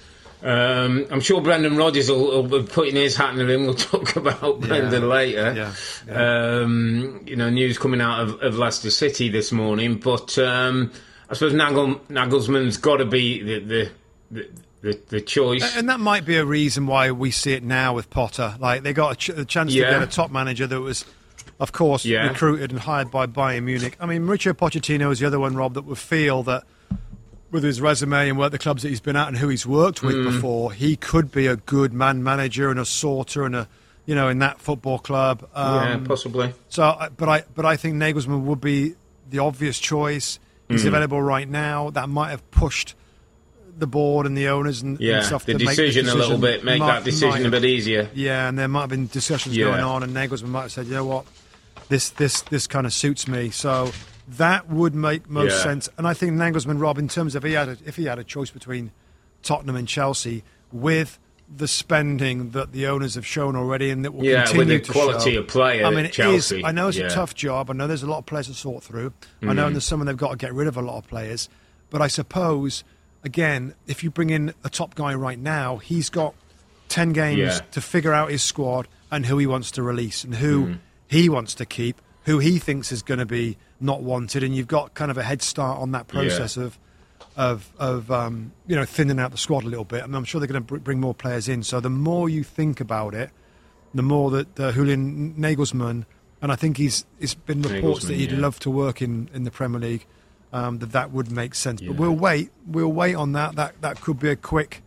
Um, I'm sure Brendan Rodgers will, will be putting his hat in the ring. We'll talk about Brendan
yeah.
later.
Yeah. Yeah.
Um, you know, news coming out of, of Leicester City this morning. But um, I suppose Nagel, Nagelsmann's got to be the... the, the The, the choice.
And that might be a reason why we see it now with Potter. Like, they got a, ch- a chance yeah. to get a top manager that was, of course, yeah. recruited and hired by Bayern Munich. I mean, Mauricio Pochettino is the other one, Rob, that would feel that with his resume and what the clubs that he's been at and who he's worked with mm. before, he could be a good man manager and a sorter and a, you know, in that football club. Um,
yeah, possibly.
So, but I, but I think Nagelsmann would be the obvious choice. He's mm. available right now. That might have pushed the board and the owners and,
yeah,
and stuff
the
to
decision,
make the decision
a little bit, make
might,
that decision
have,
a bit easier.
Yeah, and there might have been discussions yeah. going on, and Nagelsmann might have said, you know what, this this this kind of suits me. So that would make most
yeah.
sense. And I think Nagelsmann, Rob, in terms of he had a, if he had a choice between Tottenham and Chelsea, with the spending that the owners have shown already and that will
yeah,
continue
with the
to
quality
show.
of player
I mean,
at
it
Chelsea.
is, I know it's
yeah.
a tough job. I know there's a lot of players to sort through.
Mm.
I know in the summer they've got to get rid of a lot of players. But I suppose... Again, if you bring in a top guy right now, he's got ten games
yeah.
to figure out his squad and who he wants to release and who mm. he wants to keep, who he thinks is going to be not wanted, and you've got kind of a head start on that process yeah. of, of, of um, you know, thinning out the squad a little bit. I mean, I'm sure they're going to br- bring more players in. So the more you think about it, the more that uh, Julian Nagelsmann, and I think he's it's been reports that he'd
yeah.
love to work in, in the Premier League. Um, that that would make sense,
yeah.
but we'll wait. We'll wait on that. That that could be a quick.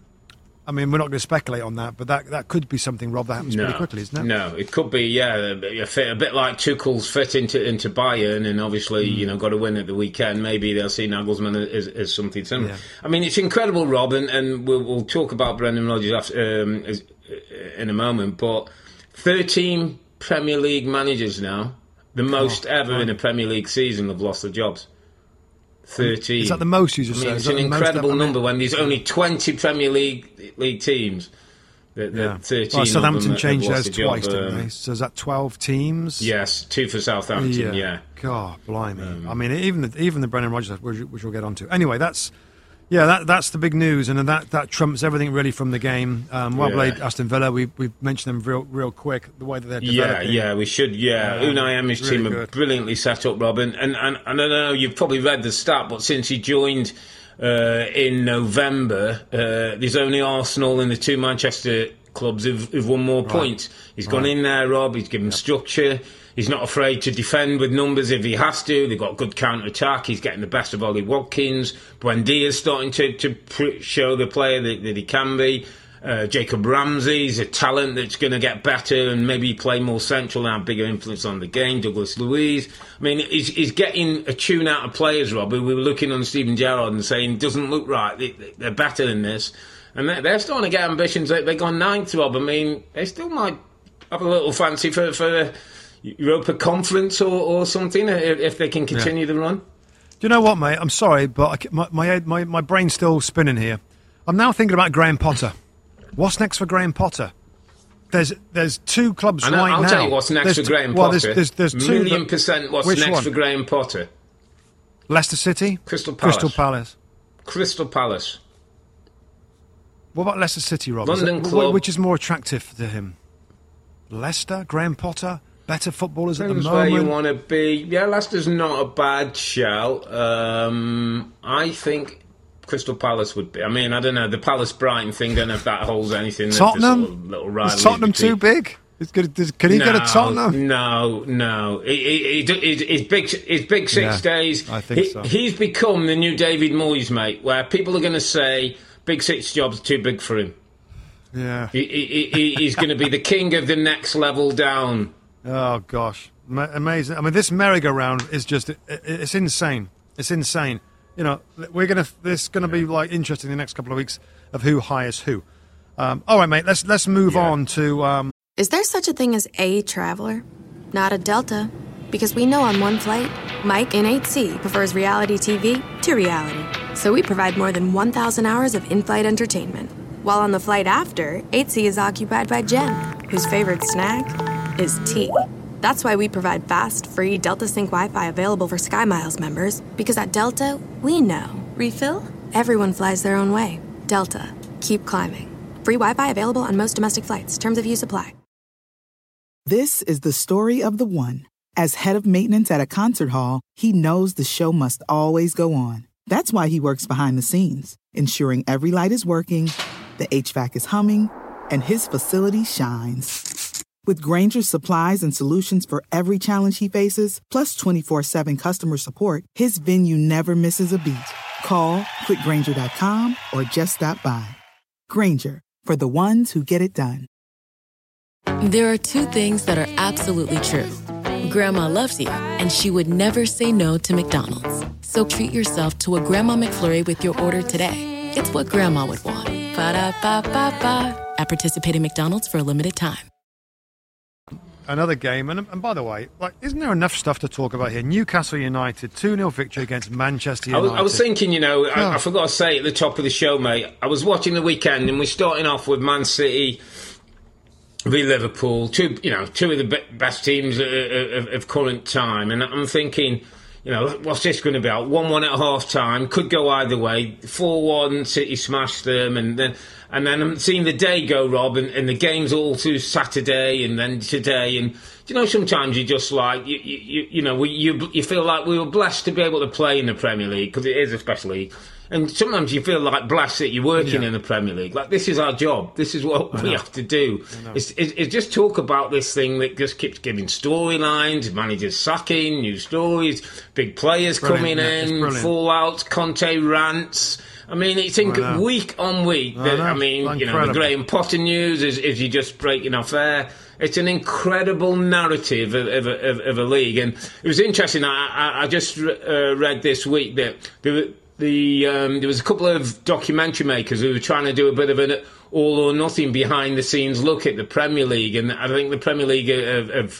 I mean, we're not going to speculate on that, but that, that could be something, Rob, that happens
no.
pretty quickly, isn't it?
No, it could be, yeah, a, fit, a bit like Tuchel's fit into into Bayern, and obviously, mm. you know, got to win at the weekend. Maybe they'll see Nagelsmann as, as something similar. Yeah. I mean, it's incredible, Rob, and, and we'll, we'll talk about Brendan Rodgers after, um, in a moment. But thirteen Premier League managers now. the most
oh,
ever
right.
in a Premier League season have lost their jobs. thirteen.
Is that the most you just
I mean,
said?
It's
Is
an incredible
most,
number when there's only twenty Premier League league teams. The, the
yeah.
thirteen
well, Southampton
of them
changed
have
theirs
lost a
twice,
job,
didn't
um,
they? So is that twelve teams?
Yes, two for Southampton, yeah. yeah.
God, blimey.
Um,
I mean, even the, even the Brendan Rodgers, which, which we'll get onto. Anyway, that's... Yeah, that that's the big news, and that, that trumps everything really from the game. Um, well played, yeah. Aston Villa. We we mentioned them real real quick. The way that they're developing.
Yeah, yeah, we should. Yeah, um, Unai Emery's really team are brilliantly set up, Robin. And, and and I don't know, you've probably read the stat, but since he joined uh, in November, uh, there's only Arsenal and the two Manchester clubs who've, who've won more right. points. He's right. gone in there, Rob. He's given yep. structure. He's not afraid to defend with numbers if he has to. They've got good counter-attack. He's getting the best of Ollie Watkins. Buendia's starting to, to pr- show the player that, that he can be. Uh, Jacob Ramsey's a talent that's going to get better and maybe play more central and have bigger influence on the game. Douglas Luiz. I mean, he's, he's getting a tune out of players, Rob. We were looking on Steven Gerrard and saying, doesn't look right. They, they're better than this. And they're, they're starting to get ambitions. They, they've gone ninth, Rob. I mean, they still might have a little fancy for... for Europa Conference or, or something if, if they can continue yeah. the run.
Do you know what, mate? I'm sorry, but I, my, my my my brain's still spinning here. I'm now thinking about Graham Potter. What's next for Graham Potter? There's there's two clubs
I know,
right
I'll
now.
I'll tell you what's next
there's
for Graham
t- well,
Potter.
There's, there's, there's two.
Million percent what's
Which
next
one?
for Graham Potter.
Leicester City?
Crystal Palace.
Crystal Palace.
Crystal Palace.
What about Leicester City, Rob?
London
is that,
club.
Which is more attractive to him? Leicester? Graham Potter? Better footballers at the moment.
Where you want to be. Yeah, Leicester's not a bad shout. Um, I think Crystal Palace would be. I mean, I don't know. The Palace Brighton thing, don't know if that holds anything.
Tottenham?
Sort of little
is Tottenham between. too big? Is good, is, can he
no,
get a Tottenham?
No, no. He, he, he, his big, his big six
yeah,
days.
I think
he,
so.
He's become the new David Moyes, mate, where people are going to say big six jobs are too big for him.
Yeah.
He, he, he, he's going to be the king of the next level down.
Oh, gosh. Ma- amazing. I mean, this merry-go-round is just, it, it's insane. It's insane. You know, we're going to, this is going to be like interesting in the next couple of weeks of who hires who. Um, all right, mate, let's let's move
yeah.
on to... Um,
Is there such a thing as a traveler? Not a Delta. Because we know on one flight, Mike in eight C prefers reality T V to reality. So we provide more than one thousand hours of in-flight entertainment. While on the flight after, eight C is occupied by Jen, whose favorite snack is tea. That's why we provide fast, free Delta Sync Wi-Fi available for SkyMiles members. Because at Delta, we know. Refill? Everyone flies their own way. Delta. Keep climbing. Free Wi-Fi available on most domestic flights. Terms of use apply.
This is the story of the one. As head of maintenance at a concert hall, he knows the show must always go on. That's why he works behind the scenes, ensuring every light is working, the H V A C is humming, and his facility shines. With Grainger's supplies and solutions for every challenge he faces, plus twenty-four seven customer support, his venue never misses a beat. Call quick grainger dot com or just stop by. Grainger, for the ones who get it done.
There are two things that are absolutely true. Grandma loves you, and she would never say no to McDonald's. So treat yourself to a Grandma McFlurry with your order today. It's what Grandma would want. Ba-da-ba-ba-ba. At participating McDonald's for a limited time.
Another game, and, and by the way, like, isn't there enough stuff to talk about here? Newcastle United, two nil victory against Manchester United.
I was, I was thinking, you know, I, I forgot to say at the top of the show, mate, I was watching the weekend, and we're starting off with Man City v Liverpool, two, you know, two of the be- best teams of, of, of current time, and I'm thinking, you know, what's this going to be about? one one at half time, could go either way. four one, City smashed them, and then and then I'm seeing the day go, Rob, and, and the games all through Saturday and then today. And you know, sometimes you just like you you, you know we, you you feel like we were blessed to be able to play in the Premier League because it is a special league. And sometimes you feel like blessed that you're working yeah. in the Premier League. Like, this is our job. This is what we have to do. It's, it's, it's just talk about this thing that just keeps giving storylines, managers sacking, new stories, big players
brilliant,
coming
yeah,
in, fallouts, Conte rants. I mean, it's inc- week on week. That, I, I mean,
Incredible.
you know, the Graham Potter news is, is you just breaking off air. It's an incredible narrative of, of, of, of a league. And it was interesting. I, I, I just uh, read this week that there were... The um, there was a couple of documentary makers who were trying to do a bit of an all or nothing behind the scenes look at the Premier League, and I think the Premier League have, have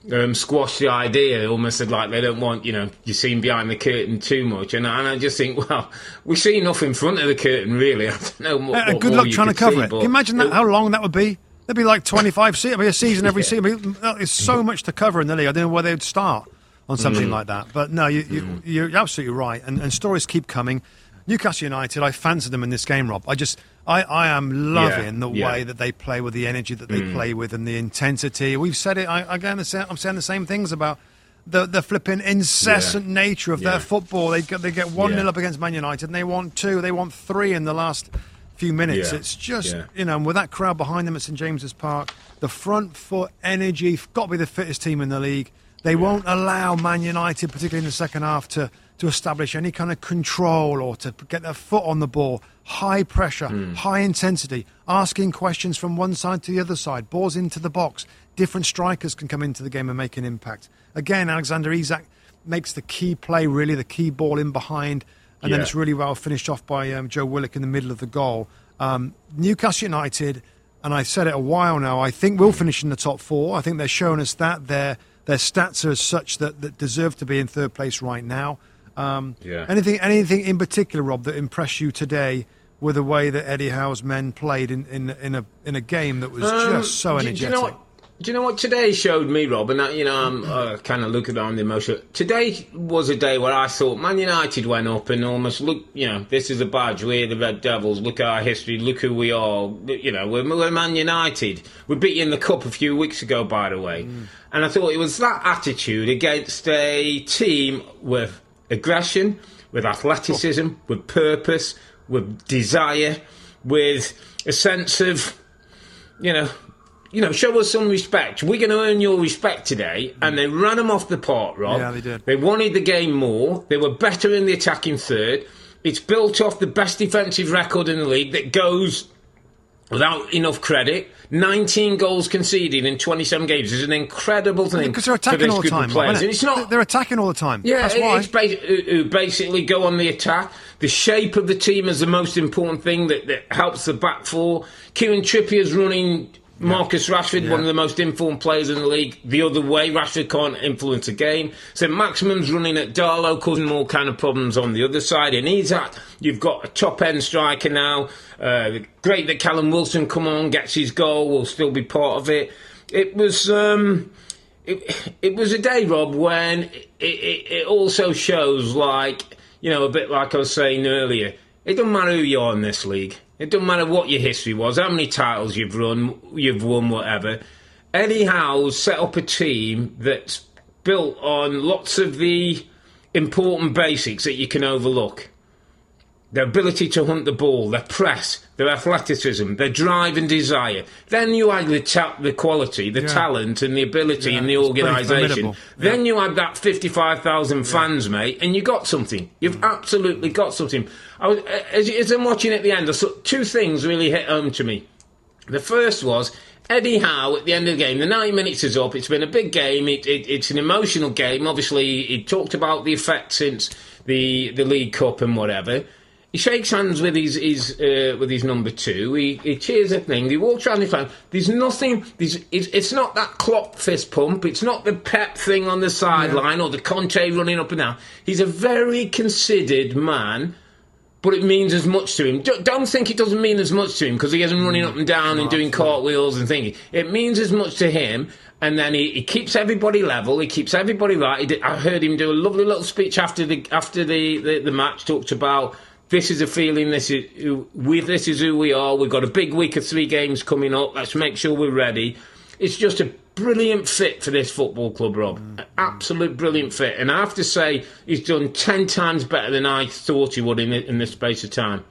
um, squash the idea, almost like they don't want, you know, you seen behind the curtain too much. And, and I just think, well, we see enough in front of the curtain, really. I don't know what,
uh,
what
good
more
luck
you
trying to
could
cover
see,
it. Can you imagine that,
it,
how long that would be? There'd be like twenty-five seasons, it'd be a season every
yeah.
season. There's so much to cover in the league. I don't know where they'd start on something mm. like that. But no, you, you, mm. you're absolutely right. And, and stories keep coming. Newcastle United, I fancied them in this game, Rob. I just, I, I am loving yeah, the yeah. way that they play with, the energy that they mm. play with, and the intensity. We've said it. I, again, I'm saying the same things about the the flipping incessant yeah. nature of yeah. their football. They get they get one yeah. nil up against Man United, and they want two. They want three in the last few minutes.
Yeah.
It's just
yeah.
you know, with that crowd behind them at St James's Park, the front foot energy, got to be the fittest team in the league. They yeah. won't allow Man United, particularly in the second half, to. to establish any kind of control or to get their foot on the ball. High pressure, mm. high intensity, asking questions from one side to the other side, balls into the box. Different strikers can come into the game and make an impact. Again, Alexander Isak makes the key play, really, the key ball in behind, and yeah. then it's really well finished off by um, Joe Willock in the middle of the goal. Um, Newcastle United, and I've said it a while now, I think will finish in the top four. I think they're showing us that. Their, their stats are such that, that deserve to be in third place right now. Um, yeah. Anything, anything in particular, Rob, that impressed you today with the way that Eddie Howe's men played in, in, in a in a game that was um, just so energetic?
Do you know what? Do you know what today showed me, Rob? And I, you know, I'm uh, kind of looking on the emotion. Today was a day where I thought Man United went up and almost look. You know, this is a badge. We're the Red Devils. Look at our history. Look who we are. You know, we're, we're Man United. We beat you in the cup a few weeks ago, by the way. Mm. And I thought it was that attitude against a team with aggression, with athleticism, oh. with purpose, with desire, with a sense of, you know, you know, show us some respect. We're going to earn your respect today. And they ran them off the park, Rob.
Yeah, they did.
They wanted the game more. They were better in the attacking third. It's built off the best defensive record in the league that goes without enough credit. nineteen goals conceded in twenty-seven games is an incredible thing.
Because they're attacking all the time.
Players.
It?
And it's not,
they're attacking all the time.
Yeah,
That's why.
it's ba- who basically go on the attack. The shape of the team is the most important thing that, that helps the back four. Kieran Trippier's running Marcus Rashford, yeah. one of the most informed players in the league, the other way. Rashford can't influence a game. So Maximum's running at Darlow, causing all kind of problems on the other side. And Isak, you've got a top-end striker now. Uh, great that Callum Wilson come on, gets his goal, will still be part of it. It was um, it, it was a day, Rob, when it, it, it also shows, like, you know, a bit like I was saying earlier, it doesn't matter who you are in this league. It doesn't matter what your history was, how many titles you've run, you've won, whatever. Eddie Howe's set up a team that's built on lots of the important basics that you can overlook. Their ability to hunt the ball, their press, their athleticism, their drive and desire. Then you add the, ta- the quality, the yeah. talent and the ability
yeah,
and the organisation.
Yeah.
Then you add that fifty-five thousand fans, yeah. mate, and you got something. You've mm. absolutely got something. I was, as, as I'm watching at the end, I saw two things really hit home to me. The first was Eddie Howe at the end of the game. The ninety minutes is up. It's been a big game. It, it, it's an emotional game. Obviously, he talked about the effect since the, the League Cup and whatever. He shakes hands with his, his uh, with his number two. He, he cheers a thing. He walks around the fan. There's nothing. There's, it's, it's not that Klopp fist pump. It's not the Pep thing on the sideline yeah. or the Conte running up and down. He's a very considered man, but it means as much to him. Don't think it doesn't mean as much to him because he isn't running up and down no, and doing cartwheels and thinking. It means as much to him. And then he, he keeps everybody level. He keeps everybody right. He did, I heard him do a lovely little speech after the after the, the, the match. Talked about. This is a feeling, this is, who, we, this is who we are. We've got a big week of three games coming up. Let's make sure we're ready. It's just a brilliant fit for this football club, Rob. Mm-hmm. An absolute brilliant fit. And I have to say, he's done ten times better than I thought he would in, in this space of time.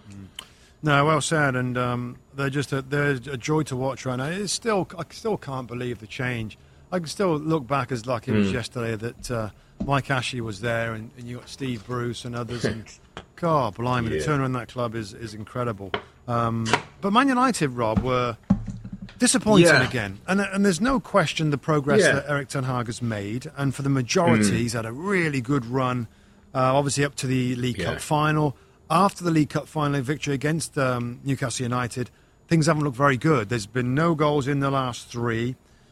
No, well said. And um, they're just a, they're a joy to watch right now. It's still, I still can't believe the change. I can still look back as like it was mm. yesterday that uh, Mike Ashley was there and, and you got Steve Bruce and others. And God, blimey, yeah. the turnaround in that club is, is incredible. Um, but Man United, Rob, were disappointing yeah. again. And, and there's no question the progress yeah. that Erik ten Hag has made. And for the majority, mm. he's had a really good run, uh, obviously up to the League yeah. Cup final. After the League Cup final victory against um, Newcastle United, things haven't looked very good. There's been no goals in the last three.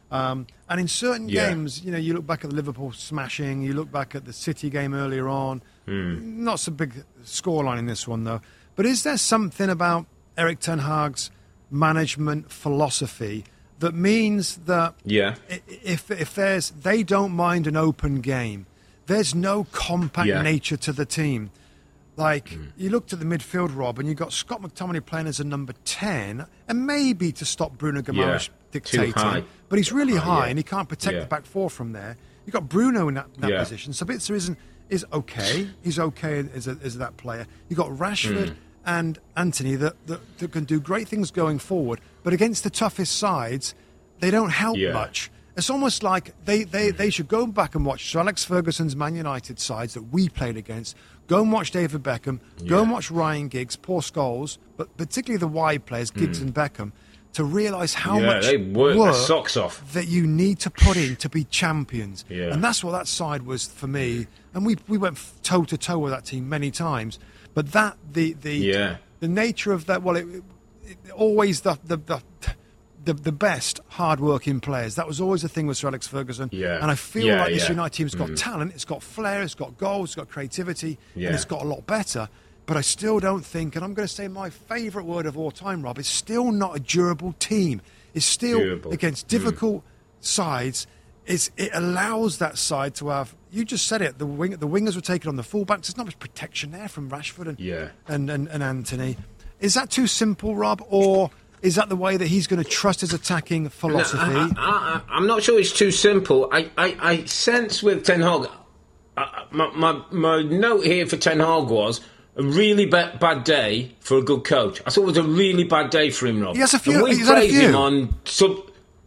Um, and in certain
yeah.
games, you know, you look back at the Liverpool smashing, you look back at the City game earlier on. Mm. Not so big scoreline in this one, though. But is there something about Erik ten Hag's management philosophy that means that
yeah.
if if there's they don't mind an open game, there's no compact yeah. nature to the team. Like, mm. you looked at the midfield, Rob, and you got Scott McTominay playing as a number ten, and maybe to stop Bruno Guimaraes
yeah.
dictating. But he's really
uh,
high,
yeah.
and he can't protect
yeah.
the back four from there. You've got Bruno in that, that
yeah.
position. Sabitzer isn't, is okay. He's okay as, a, as that player. You've got Rashford mm. and Antony that, that, that can do great things going forward, but against the toughest sides, they don't help
yeah.
much. It's almost like they, they, they should go back and watch Sir Alex Ferguson's Man United sides that we played against. Go and watch David Beckham. Go
yeah.
and watch Ryan Giggs, Paul Scholes, but particularly the wide players, Giggs mm. and Beckham, to realise how
yeah,
much
they work,
work
their socks off.
that you need to put in to be champions.
Yeah.
And that's what that side was for me. And we we went toe to toe with that team many times. But that the the
yeah.
the nature of that. Well, it, it, always the the. the The, the best hard-working players. That was always the thing with Sir Alex Ferguson.
Yeah.
And I feel
yeah,
like this
yeah.
United team's got
mm.
talent, it's got flair, it's got goals, it's got creativity,
yeah.
and it's got a lot better. But I still don't think, and I'm going to say my favourite word of all time, Rob, it's still not a durable team. It's still,
durable.
against difficult mm. sides, it's, it allows that side to have, you just said it, the wing, the wingers were taking on the fullbacks. There's not much protection there from Rashford and,
yeah.
and, and, and Antony. Is that too simple, Rob, or... is that the way that he's going to trust his attacking philosophy?
No, I, I, I'm not sure it's too simple. I, I, I sense with Ten Hag, uh, my, my, my note here for Ten Hag was a really bad, bad day for a good coach. I thought it was a really bad day for him, Rob.
He has a few.
And we
he's had a
praise
few.
him on sub.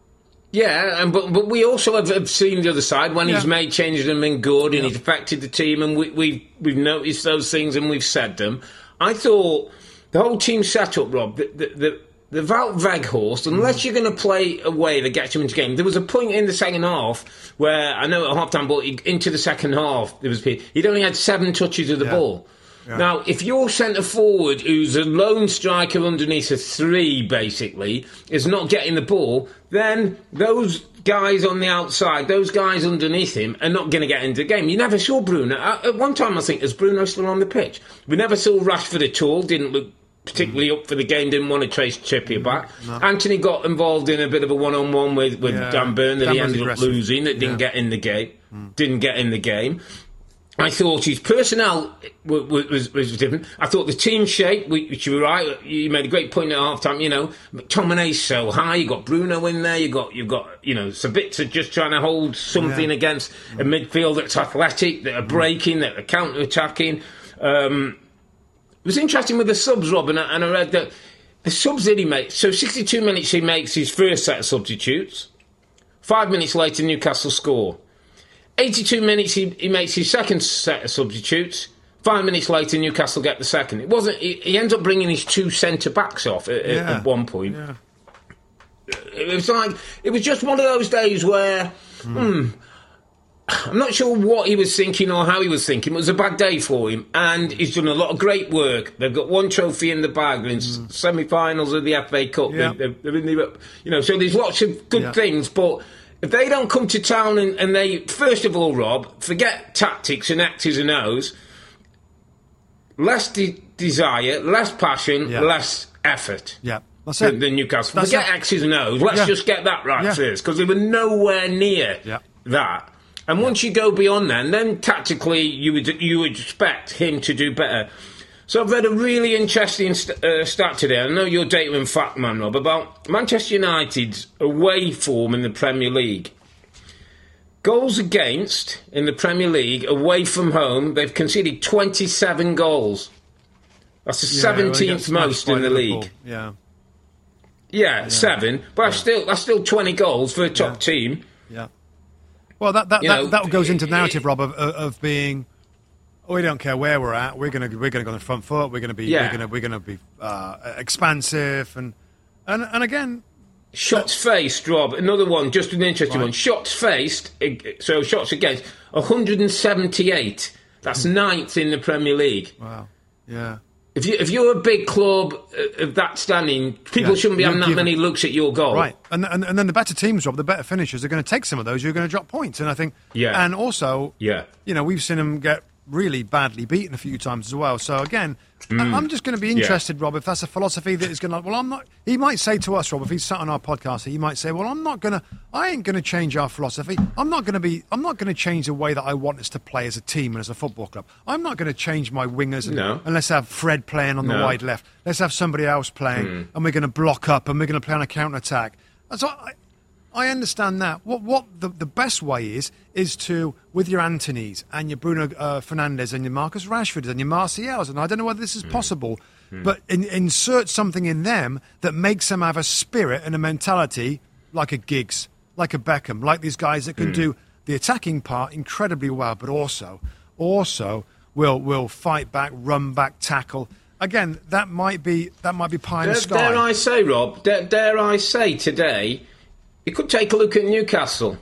Yeah, and but but we also have, have seen the other side when yeah. he's made changes and been good and yeah. he's affected the team, and we, we've we've noticed those things and we've said them. I thought the whole team setup, Rob, the the. the The Wout Weghorst, unless mm. you're going to play a way that gets you into the game. There was a point in the second half where, I know at half-time, but into the second half, there was he'd only had seven touches of the yeah. ball. Yeah. Now, if your centre-forward, who's a lone striker underneath a three, basically, is not getting the ball, then those guys on the outside, those guys underneath him, are not going to get into the game. You never saw Bruno. At one time, I think, is Bruno still on the pitch? We never saw Rashford at all, didn't look particularly up for the game, didn't want to trace Trippier back. No. Antony got involved in a bit of a one-on-one with, with yeah. Dan Burn that Dan he ended aggressive. up losing, that didn't yeah. get in the game. Mm. Didn't get in the game. I thought his personnel was, was, was different. I thought the team shape, which you were right, you made a great point at half-time, you know, McTominay's so high, you got Bruno in there, you got, you've got, you know, Sabitzer just trying to hold something yeah. against mm. a midfield that's athletic, that are breaking, that are counter-attacking. Um... It was interesting with the subs, Rob, and I, and I read that the subs that he makes, so sixty-two minutes he makes his first set of substitutes, five minutes later Newcastle score. eighty-two minutes he, he makes his second set of substitutes, five minutes later Newcastle get the second. It wasn't, he, he ends up bringing his two centre-backs off at, yeah. at one point. Yeah. It was like, it was just one of those days where, mm. hmm, I'm not sure what he was thinking or how he was thinking. It was a bad day for him, and he's done a lot of great work. They've got one trophy in the bag in mm. semi-finals of the F A Cup.
Yeah.
They're, they're in the, you know, so there's lots of good
yeah.
things. But if they don't come to town and, and they, first of all, Rob, forget tactics and X's and O's. Less de- desire, less passion, yeah. less effort.
Yeah. That's
than,
it.
than Newcastle.
That's
forget
it.
X's and O's. Let's
yeah.
just get that right
yeah.
first, because they were nowhere near
yeah.
that. And once you go beyond that, then tactically you would you would expect him to do better. So I've read a really interesting st- uh, stat today. I know you're data and fact man, Rob, about Manchester United's away form in the Premier League. Goals against in the Premier League, away from home, they've conceded twenty-seven goals. That's the yeah, seventeenth most in the league.
Yeah.
yeah, yeah, seven. But
yeah.
that's still that's still twenty goals for a top
yeah.
team.
Yeah. Well, that that, that, know, that goes into the narrative, Rob, of, of being, oh, we don't care where we're at. We're gonna we're gonna go on the front foot. We're gonna be
yeah.
we're gonna we're gonna be uh, expansive and and and again.
Shots faced, Rob. Another one, just an interesting right. one. Shots faced, so shots against, one hundred seventy-eight. That's ninth in the Premier League.
Wow. Yeah.
If you if you're a big club of that standing, people yeah, shouldn't be having that give, many looks at your goal.
Right, and, and and then the better teams, Rob, the better finishers are going to take some of those. You're going to drop points, and I think,
yeah,
and also,
yeah,
you know, we've seen them get really badly beaten a few times as well. So again, mm. I'm just going to be interested, yeah. Rob, if that's a philosophy that is going to. Well, I'm not. He might say to us, Rob, if he's sat on our podcast, he might say, "Well, I'm not going to. I ain't going to change our philosophy. I'm not going to be. I'm not going to change the way that I want us to play as a team and as a football club. I'm not going to change my wingers and,
no.
and let's have Fred playing on the
no.
wide left. Let's have somebody else playing, mm. and we're going to block up and we're going to play on a counter attack." So I, I understand that. What what the, the best way is is to, with your Antonys and your Bruno uh, Fernandes and your Marcus Rashfords and your Martials, and I don't know whether this is mm. possible, mm. but in, insert something in them that makes them have a spirit and a mentality like a Giggs, like a Beckham, like these guys that can mm. do the attacking part incredibly well, but also also will will fight back, run back, tackle. Again, that might be that might be pie in the sky.
Dare I say, Rob? Dare, dare I say today? You could take a look at Newcastle.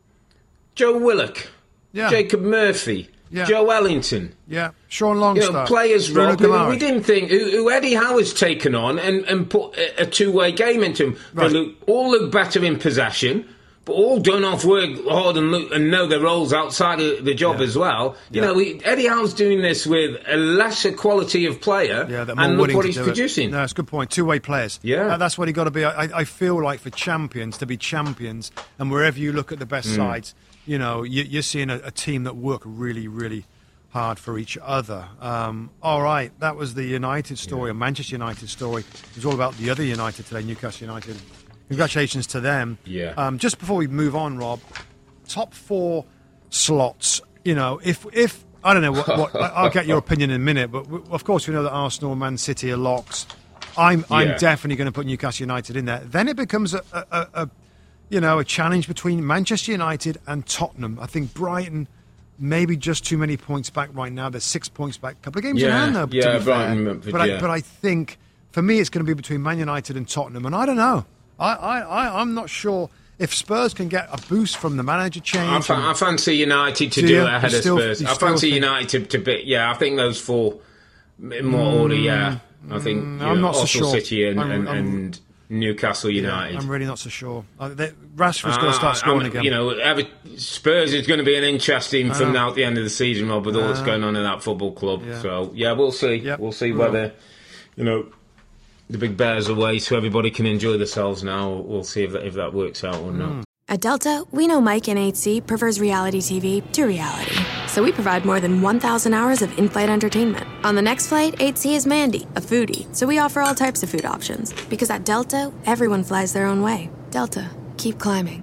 Joe Willock,
yeah.
Jacob Murphy,
yeah.
Joe Ellington.
Yeah, Sean Longstaff.
You know, players, Rob, who we didn't think, who, who Eddie Howe's taken on and, and put a, a two-way game into them. Right. They look, all look better in possession, but all don't off work hard and, look, and know their roles outside of the job yeah. as well. You yeah. know, we, Eddie Howe's doing this with a lesser quality of player,
yeah,
and look what he's producing.
It. No, it's a good point. Two-way players.
Yeah.
Uh, that's what he got to be. I, I feel like for champions, to be champions, and wherever you look at the best mm. sides, you know, you, you're seeing a, a team that work really, really hard for each other. Um, all right, that was the United story, yeah. a Manchester United story. It was all about the other United today, Newcastle United. Congratulations to them.
Yeah.
Um, just before we move on, Rob, top four slots. You know, if if I don't know what, what I'll get your opinion in a minute, but w- of course we know that Arsenal, Man City are locks. I'm yeah. I'm definitely going to put Newcastle United in there. Then it becomes a, a, a, a you know a challenge between Manchester United and Tottenham. I think Brighton maybe just too many points back right now. They're six points back. A couple of games
yeah.
in hand though.
Yeah,
to be
Brighton.
Fair.
But,
but
yeah.
I but I think for me it's going to be between Man United and Tottenham, and I don't know. I, I, I'm not sure if Spurs can get a boost from the manager change.
I, fa- I fancy United to do, do it ahead of still, Spurs. I fancy think... United to, to be, yeah, I think those four in more mm, order, yeah. I think mm, I'm know, not Arsenal so sure. City and, I'm, and, I'm, and Newcastle United.
Yeah, I'm really not so sure. Uh, they, Rashford's uh, going to start scoring I'm, again.
You know, every, Spurs is going to be an interesting from now at the end of the season, Rob, with all that's going on in that football club. Yeah. So, yeah, we'll see. Yep. We'll see whether, you know, the big bears away so everybody can enjoy themselves now. We'll see if that, if that works out or not.
At Delta, we know Mike in eight C prefers reality T V to reality. So we provide more than one thousand hours of in-flight entertainment. On the next flight, eight C is Mandy, a foodie. So we offer all types of food options. Because at Delta, everyone flies their own way. Delta, keep climbing.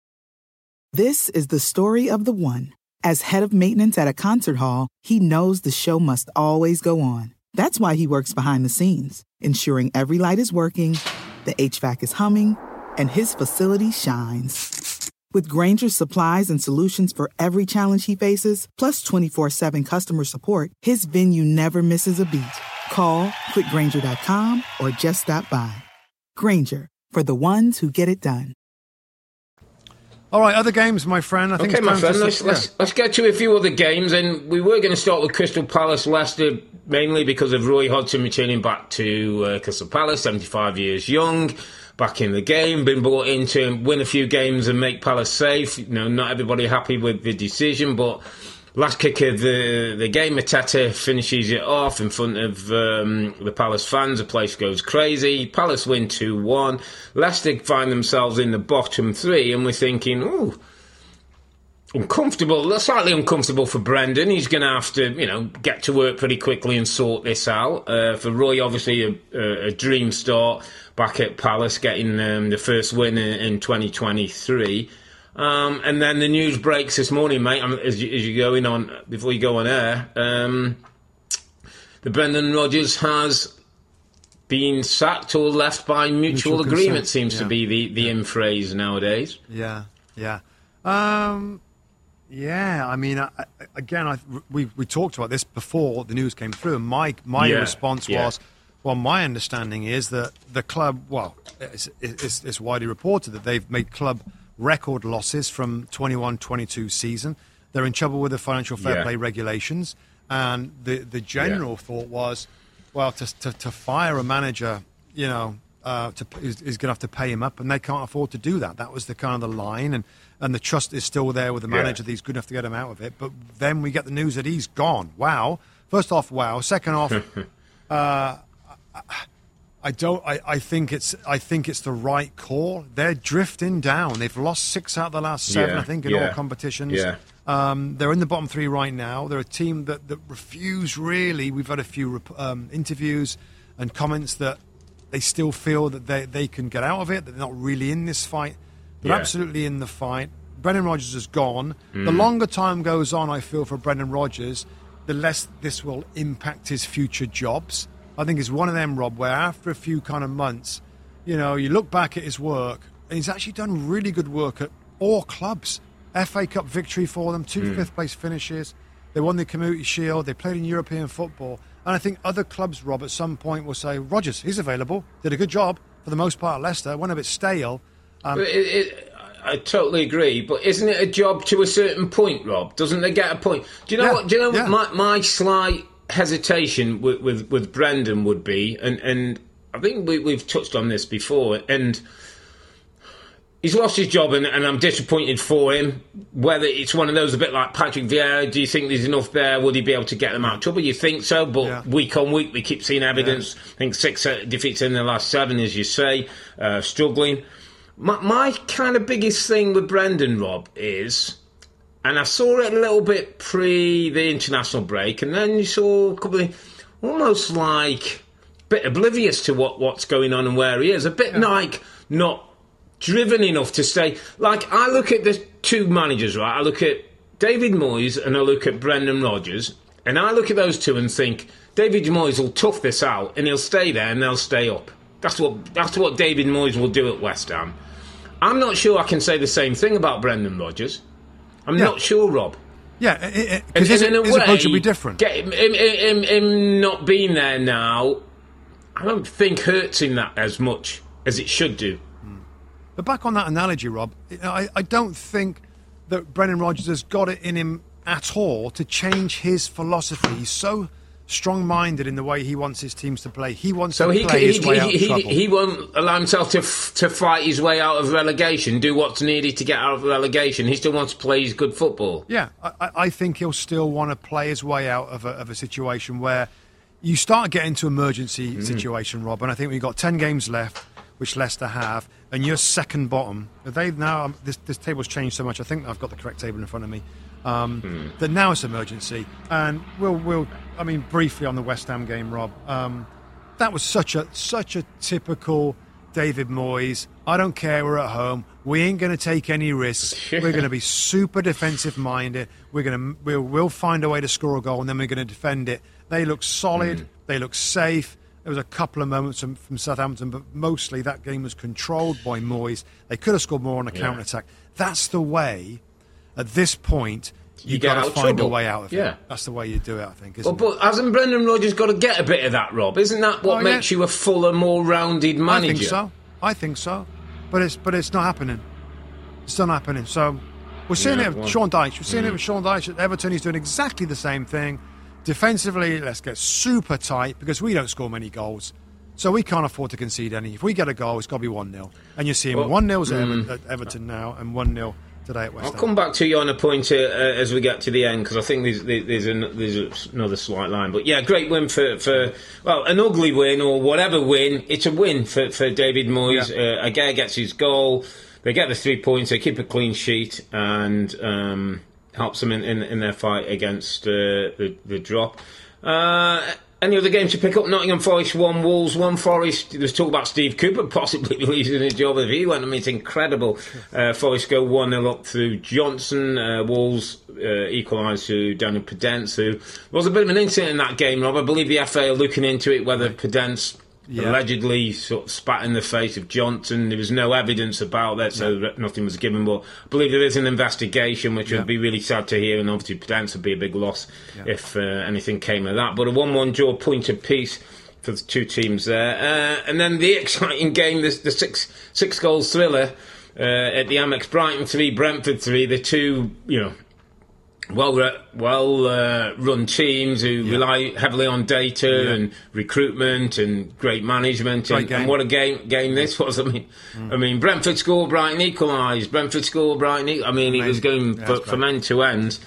This is the story of the one. As head of maintenance at a concert hall, he knows the show must always go on. That's why he works behind the scenes, ensuring every light is working, the H V A C is humming, and his facility shines. With Grainger's supplies and solutions for every challenge he faces, plus twenty-four seven customer support, his venue never misses a beat. Call quick grainger dot com or just stop by. Grainger, for the ones who get it done.
All right, other games, my friend. I think
okay,
it's
my friend,
to,
let's,
yeah.
let's, let's get to a few other games. And we were going to start with Crystal Palace Leicester, mainly because of Roy Hodgson returning back to uh, Crystal Palace, seventy-five years young, back in the game, been brought in to win a few games and make Palace safe. You know, not everybody happy with the decision, but last kick of the, the game, Mateta finishes it off in front of um, the Palace fans. The place goes crazy. Palace win two one. Leicester find themselves in the bottom three, and we're thinking, ooh, uncomfortable, slightly uncomfortable for Brendan. He's going to have to, you know, get to work pretty quickly and sort this out. Uh, for Roy, obviously, a, a, a dream start back at Palace, getting um, the first win in, in twenty twenty-three. Um, and then the news breaks this morning, mate, as, you, as you're going on, before you go on air, um, the Brendan Rodgers has been sacked or left by mutual, mutual agreement, consent. Seems yeah. to be the, the yeah. in phrase nowadays.
Yeah, yeah. Um, yeah, I mean, I, again, I, we we talked about this before the news came through, and my, my yeah. response yeah. was, well, my understanding is that the club, well, it's, it's, it's widely reported that they've made club record losses from twenty-one twenty-two season. They're in trouble with the financial fair yeah. play regulations, and the the general yeah. thought was, well, to to, to fire a manager, you know, uh, to, is, is going to have to pay him up, and they can't afford to do that. That was the kind of the line, and, and the trust is still there with the manager yeah. that he's good enough to get him out of it. But then we get the news that he's gone. Wow. First off, wow. Second off, uh, I, I don't. I, I think it's. I think it's the right call. They're drifting down. They've lost six out of the last seven.
Yeah,
I think in
yeah,
all competitions.
Yeah.
Um, they're in the bottom three right now. They're a team that, that refuse really. We've had a few um, interviews and comments that they still feel that they they can get out of it. That they're not really in this fight. They're
yeah.
absolutely in the fight. Brendan Rodgers is gone.
Mm.
The longer time goes on, I feel, for Brendan Rodgers, the less this will impact his future jobs. I think it's one of them, Rob, where after a few kind of months, you know, you look back at his work, and he's actually done really good work at all clubs. F A Cup victory for them, two mm. fifth-place finishes. They won the Community Shield. They played in European football. And I think other clubs, Rob, at some point will say, Rodgers, he's available. Did a good job for the most part at Leicester. Went a bit stale. Um,
it, it, I totally agree, but isn't it a job to a certain point, Rob? Doesn't they get a point? Do you know
yeah,
what? Do you know
yeah.
what my, my slight hesitation with, with, with Brendan would be, and, and I think we, we've touched on this before, and he's lost his job, and, and I'm disappointed for him. Whether it's one of those a bit like Patrick Vieira, do you think there's enough there? Would he be able to get them out of trouble? You think so, but
yeah.
week on week we keep seeing evidence. Yeah. I think six defeats in the last seven, as you say, uh, struggling. My, my kind of biggest thing with Brendan, Rob, is, and I saw it a little bit pre the international break, and then you saw a couple of, almost like a bit oblivious to what, what's going on and where he is. A bit yeah. like not driven enough to stay. Like, I look at the two managers, right? I look at David Moyes and I look at Brendan Rodgers, and I look at those two and think David Moyes will tough this out and he'll stay there and they'll stay up. That's what that's what David Moyes will do at West Ham. I'm not sure I can say the same thing about Brendan Rodgers. I'm
yeah.
not sure, Rob.
Yeah, because his, his approach will be different.
Get him, him, him, him not being there now, I don't think hurts him that as much as it should do.
But back on that analogy, Rob, I, I don't think that Brendan Rodgers has got it in him at all to change his philosophy. He's so strong-minded in the way he wants his teams to play. He wants
so
to
he
play
can,
his
he,
way
he,
out
he,
of trouble.
He won't allow himself to f- to fight his way out of relegation, do what's needed to get out of relegation. He still wants to play his good football.
Yeah, I, I think he'll still want to play his way out of a, of a situation where you start getting to emergency mm. situation, Rob, and I think we've got ten games left, which Leicester have, and you're second bottom. They've now, um, this, this table's changed so much, I think I've got the correct table in front of me, um, hmm. that now it's emergency. And we'll, we'll, I mean, briefly on the West Ham game, Rob, um, that was such a such a typical David Moyes. I don't care, we're at home. We ain't going to take any risks. We're going to be super defensive-minded. We're going to, we'll, we'll find a way to score a goal, and then we're going to defend it. They look solid. Hmm. They look safe. There was a couple of moments from, from Southampton, but mostly that game was controlled by Moyes. They could have scored more on a yeah. counter-attack. That's the way, at this point, you've you got to find trouble. a way out of yeah. it. That's the way you do it, I think, isn't
well,
it?
But hasn't Brendan Rodgers got to get a bit of that, Rob? Isn't that what oh, makes yeah. you a fuller, more rounded manager?
I think so. I think so. But it's but it's not happening. It's not happening. So we're seeing yeah, it with well, Sean Dyche. We're seeing mm. it with Sean Dyche at Everton. He's doing exactly the same thing. Defensively, let's get super tight because we don't score many goals. So we can't afford to concede any. If we get a goal, it's got to be one nil. And you're seeing well, one nil mm. at Everton now and one nil today at West Ham.
I'll come back to you on a point uh, as we get to the end because I think there's, there's, an, there's another slight line. But yeah, great win for, for, well, an ugly win or whatever win. It's a win for, for David Moyes. Yeah. Uh, Aguerd gets his goal. They get the three points. They keep a clean sheet and... Um, helps them in, in, in their fight against uh, the, the drop. Uh, any other games to pick up? Nottingham Forest won, Wolves won, Forest. There was talk about Steve Cooper possibly losing his job if he went. I mean, it's incredible. Uh, Forest go one nil up through Johnson. Uh, Wolves uh, equalised through Daniel Podence, who was a bit of an incident in that game, Rob. I believe the F A are looking into it, whether Podence... Yeah. allegedly sort of spat in the face of Johnson. There was no evidence about that, so yeah. nothing was given. But I believe there is an investigation, which yeah. would be really sad to hear, and obviously Podence would be a big loss yeah. if uh, anything came of that. But a one one draw, point apiece for the two teams there. Uh, and then the exciting game, the, the six six goals thriller uh, at the Amex. Brighton three, Brentford three. The two, you know, well well uh, run teams who
yeah.
rely heavily on data yeah. and recruitment and great management.
Great
and,
game.
and what a game game this was. I mean, mm. I mean Brentford scored, Brighton equalised. Brentford scored, Brighton. E- I mean, Amazing. It was going yeah, from end to end.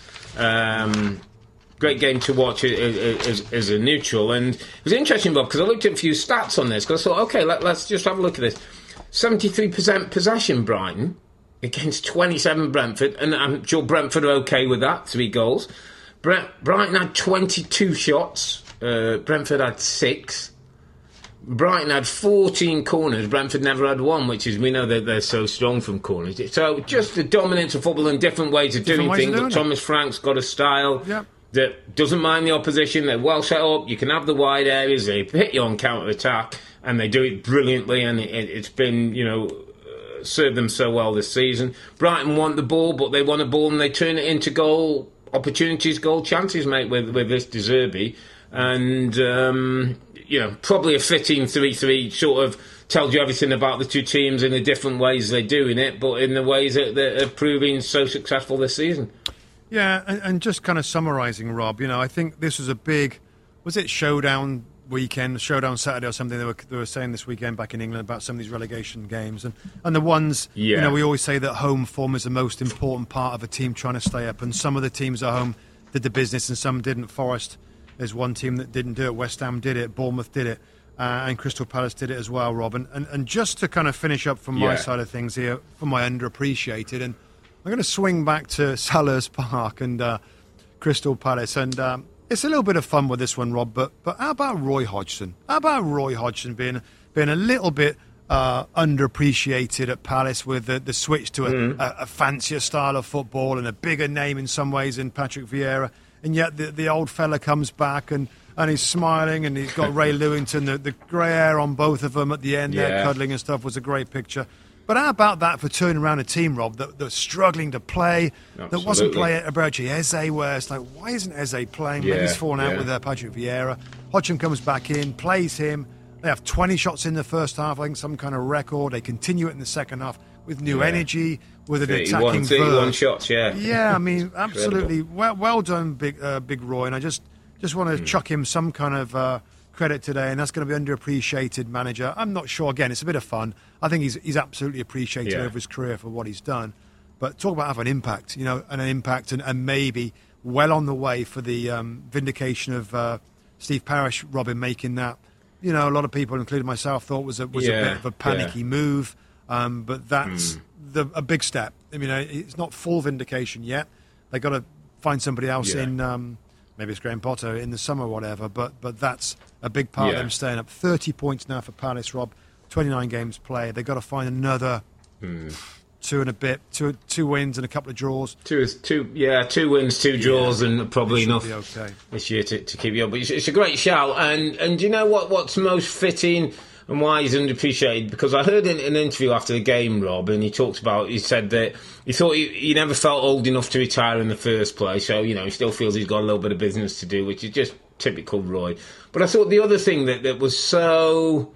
Um, great game to watch as, as a neutral, and it was interesting, Bob, because I looked at a few stats on this. Because I thought, okay, let, let's just have a look at this. seventy-three percent possession, Brighton, against twenty-seven Brentford, and I'm sure Brentford are okay with that, three goals. Bre- Brighton had twenty-two shots, uh, Brentford had six. Brighton had fourteen corners, Brentford never had one, which is, we know that they're so strong from corners. So just the dominance of football and different ways of different doing ways things. Of doing but Thomas Frank's got a style yep. that doesn't mind the opposition. They're well set up, you can have the wide areas, they hit you on counter-attack, and they do it brilliantly, and it, it's been, you know, served them so well this season. Brighton want the ball, but they want a ball and they turn it into goal opportunities, goal chances, mate, with, with this De Zerbi. And, um, you know, probably a fitting three three sort of tells you everything about the two teams in the different ways they're doing it, but in the ways that they're proving so successful this season.
Yeah, and, and just kind of summarising, Rob, you know, I think this was a big, was it showdown weekend, showdown Saturday or something they were they were saying this weekend back in England about some of these relegation games, and and the ones yeah. you know, we always say that home form is the most important part of a team trying to stay up, and some of the teams at home did the business and some didn't. Forest is one team that didn't do it, West Ham did it, Bournemouth did it, uh, and Crystal Palace did it as well, Rob. And, and, and just to kind of finish up from yeah. my side of things here, for my underappreciated, and I'm going to swing back to Selhurst Park and uh, Crystal Palace, and um, it's a little bit of fun with this one, Rob, but but how about Roy Hodgson? How about Roy Hodgson being being a little bit uh, underappreciated at Palace with the, the switch to a, mm. a, a fancier style of football and a bigger name in some ways in Patrick Vieira, and yet the, the old fella comes back and, and he's smiling, and he's got Ray Lewington, the, the grey hair on both of them at the end yeah. there, cuddling and stuff, was a great picture. But how about that for turning around a team, Rob, that, that's struggling to play, Absolutely. that wasn't playing about Eze, where it's like, why isn't Eze playing? Yeah, Maybe he's fallen out yeah. with uh, Patrick Vieira. Hodgson comes back in, plays him. They have twenty shots in the first half, I think some kind of record. They continue it in the second half with new yeah. energy, with an attacking verve.
thirty-one shots, yeah.
Yeah, I mean, absolutely. Well, well done, Big uh, Big Roy. And I just, just want to mm. chuck him some kind of uh, credit today, and that's going to be underappreciated manager. I'm not sure. Again, it's a bit of fun. I think he's he's absolutely appreciated yeah. over his career for what he's done. But talk about having an impact, you know, and an impact, and, and maybe well on the way for the um, vindication of uh, Steve Parish, Robin, making that. You know, a lot of people, including myself, thought was a, was yeah, a bit of a panicky yeah. move. Um, but that's mm. the, a big step. I mean, it's not full vindication yet. They've got to find somebody else yeah. in, um, maybe it's Graham Potter, in the summer or whatever. But but that's a big part yeah. of them staying up. thirty points now for Palace, Rob. twenty-nine games played. They've got to find another mm. two and a bit, two two wins and a couple of draws.
Two, two yeah, two wins, two draws, yeah. and probably enough
okay.
this year to, to keep you up. But it's, it's a great shout. And, and do you know what? what's most fitting and why he's underappreciated? Because I heard in an interview after the game, Rob, and he talked about, he said that he thought he, he never felt old enough to retire in the first place. So, you know, he still feels he's got a little bit of business to do, which is just typical Roy. But I thought the other thing that, that was so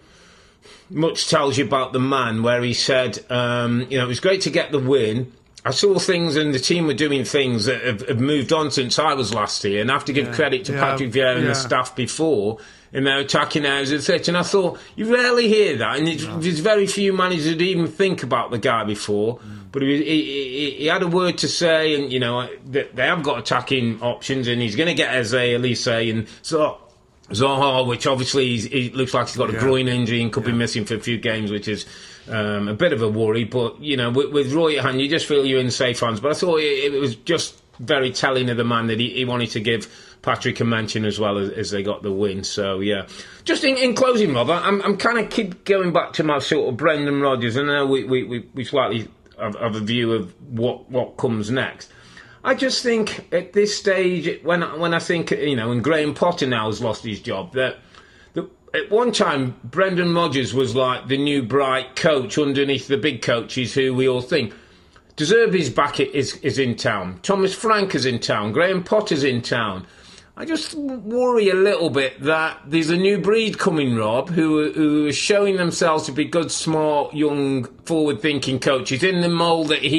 much tells you about the man, where he said, um, you know, it was great to get the win. I saw things, and the team were doing things that have, have moved on since I was last here, and I have to give yeah, credit to yeah, Patrick Vieira and yeah. the staff before in their attacking areas of the pitch. And I thought, you rarely hear that, and no. there's very few managers that even think about the guy before. Mm. But he, he, he had a word to say, and you know they, they have got attacking options, and he's going to get Eze, Elise, and so Zaha, which obviously he's, he looks like he's got a yeah. groin injury and could yeah. be missing for a few games, which is um, a bit of a worry. But, you know, with, with Roy at hand, you just feel you're in safe hands. But I thought it, it was just very telling of the man that he, he wanted to give Patrick a mention as well as, as they got the win. So, yeah. Just in, in closing, Rob, I'm, I'm kind of keep going back to my sort of Brendan Rodgers. I know we, we, we, we slightly have, have a view of what, what comes next. I just think at this stage, when when I think, you know, and Graham Potter now has lost his job, that, that at one time Brendan Rodgers was like the new bright coach underneath the big coaches who we all think. De Zerbi's back is, is in town. Thomas Frank is in town. Graham Potter's in town. I just worry a little bit that there's a new breed coming, Rob, who, who are showing themselves to be good, smart, young, forward-thinking coaches in the mould that he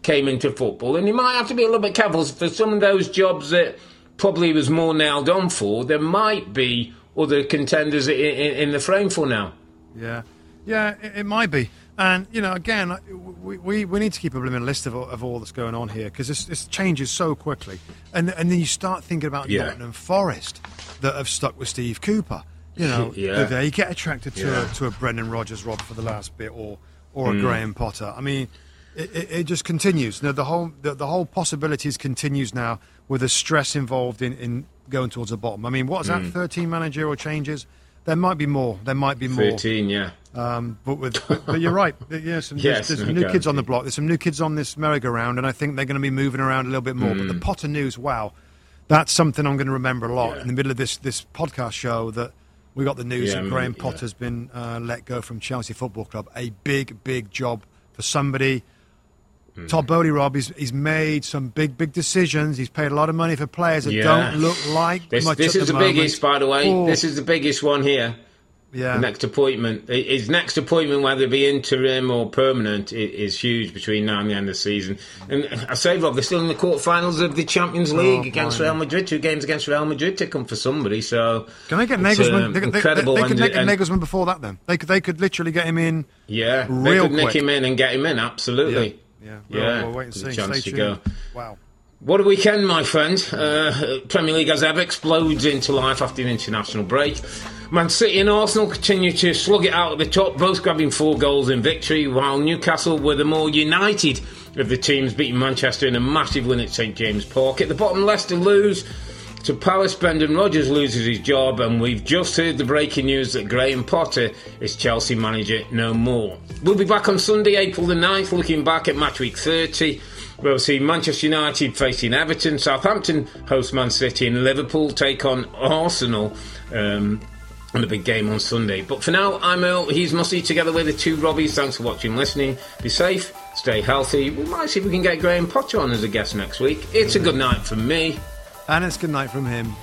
came into football. And you might have to be a little bit careful for some of those jobs that probably was more nailed on for. There might be other contenders in, in, in the frame for now.
Yeah, yeah, it, it might be. And, you know, again, we, we, we need to keep a blooming list of, of all that's going on here, because this, this changes so quickly. And and then you start thinking about yeah. Nottingham Forest that have stuck with Steve Cooper. You know,
yeah.
they get attracted to, yeah. a, to a Brendan Rodgers rod for the last bit, or or a mm. Graham Potter. I mean, it, it, it just continues. You know, the whole the, the whole possibilities continues now with the stress involved in, in going towards the bottom. I mean, what's mm. that, thirteen managerial changes? There might be more. There might be more.
thirteen, yeah.
Um, but with, but, but you're right. Yeah, some,
yes,
there's, there's okay. new kids on the block. There's some new kids on this merry-go-round, and I think they're going to be moving around a little bit more. Mm. But the Potter news, wow, that's something I'm going to remember a lot. Yeah. In the middle of this this podcast show, that we got the news yeah, that Graham yeah. Potter's been uh, let go from Chelsea Football Club. A big, big job for somebody. Mm. Todd Bowley, Rob, he's, he's made some big, big decisions. He's paid a lot of money for players that yeah. don't look like
this,
much
This
at
is
the,
the
moment.
biggest, by the way.
Oh.
This is the biggest one here.
Yeah.
The next appointment. His next appointment, whether it be interim or permanent, is huge between now and the end of the season. And I say, Rob, they're still in the quarterfinals of the Champions League oh, against fine. Real Madrid. Two games against Real Madrid to come for somebody. So
can they get Nagelsmann?
Um,
they,
incredible.
They, they, they could
and,
get Nagelsmann before that. Then they could. They could literally get him in.
Yeah,
real
they could
quick.
nick him in and get him in. Absolutely.
Yeah,
yeah.
yeah.
yeah.
We'll wait and see.
Chance
Stay
to
tuned.
go.
Wow.
What a weekend, my friend. Uh, Premier League, as ever, explodes into life after an international break. Man City and Arsenal continue to slug it out at the top, both grabbing four goals in victory, while Newcastle were the more united of the teams, beating Manchester in a massive win at St James Park. At the bottom, Leicester lose to Palace. Brendan Rodgers loses his job, and we've just heard the breaking news that Graham Potter is Chelsea manager no more. We'll be back on Sunday, April the ninth, looking back at match week thirty. We'll see Manchester United facing Everton, Southampton host Man City, and Liverpool take on Arsenal um, on a big game on Sunday. But for now, I'm Earl, he's Mussy, together with the two Robbies. Thanks for watching and listening. Be safe, stay healthy. We might see if we can get Graham Potter on as a guest next week. It's a good night from me.
And it's good night from him.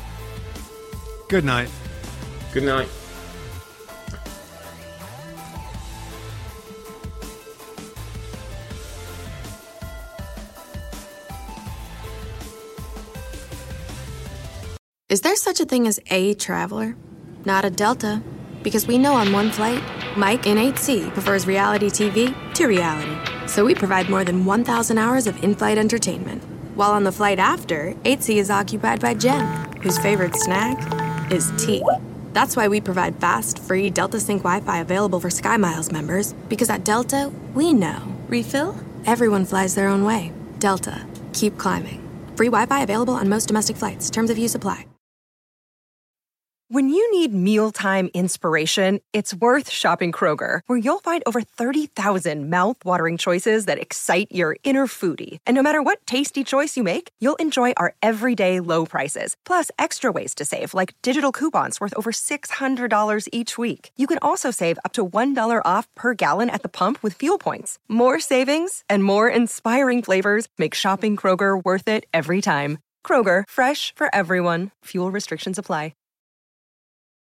Good night.
Good night.
Is there such a thing as a traveler? Not a Delta. Because we know on one flight, Mike in eight C prefers reality T V to reality. So we provide more than one thousand hours of in-flight entertainment. While on the flight after, eight C is occupied by Jen, whose favorite snack is tea. That's why we provide fast, free Delta Sync Wi-Fi available for SkyMiles members. Because at Delta, we know. Refill? Everyone flies their own way. Delta. Keep climbing. Free Wi-Fi available on most domestic flights. Terms of use apply.
When you need mealtime inspiration, it's worth shopping Kroger, where you'll find over thirty thousand mouth-watering choices that excite your inner foodie. And no matter what tasty choice you make, you'll enjoy our everyday low prices, plus extra ways to save, like digital coupons worth over six hundred dollars each week. You can also save up to one dollar off per gallon at the pump with fuel points. More savings and more inspiring flavors make shopping Kroger worth it every time. Kroger, fresh for everyone. Fuel restrictions apply.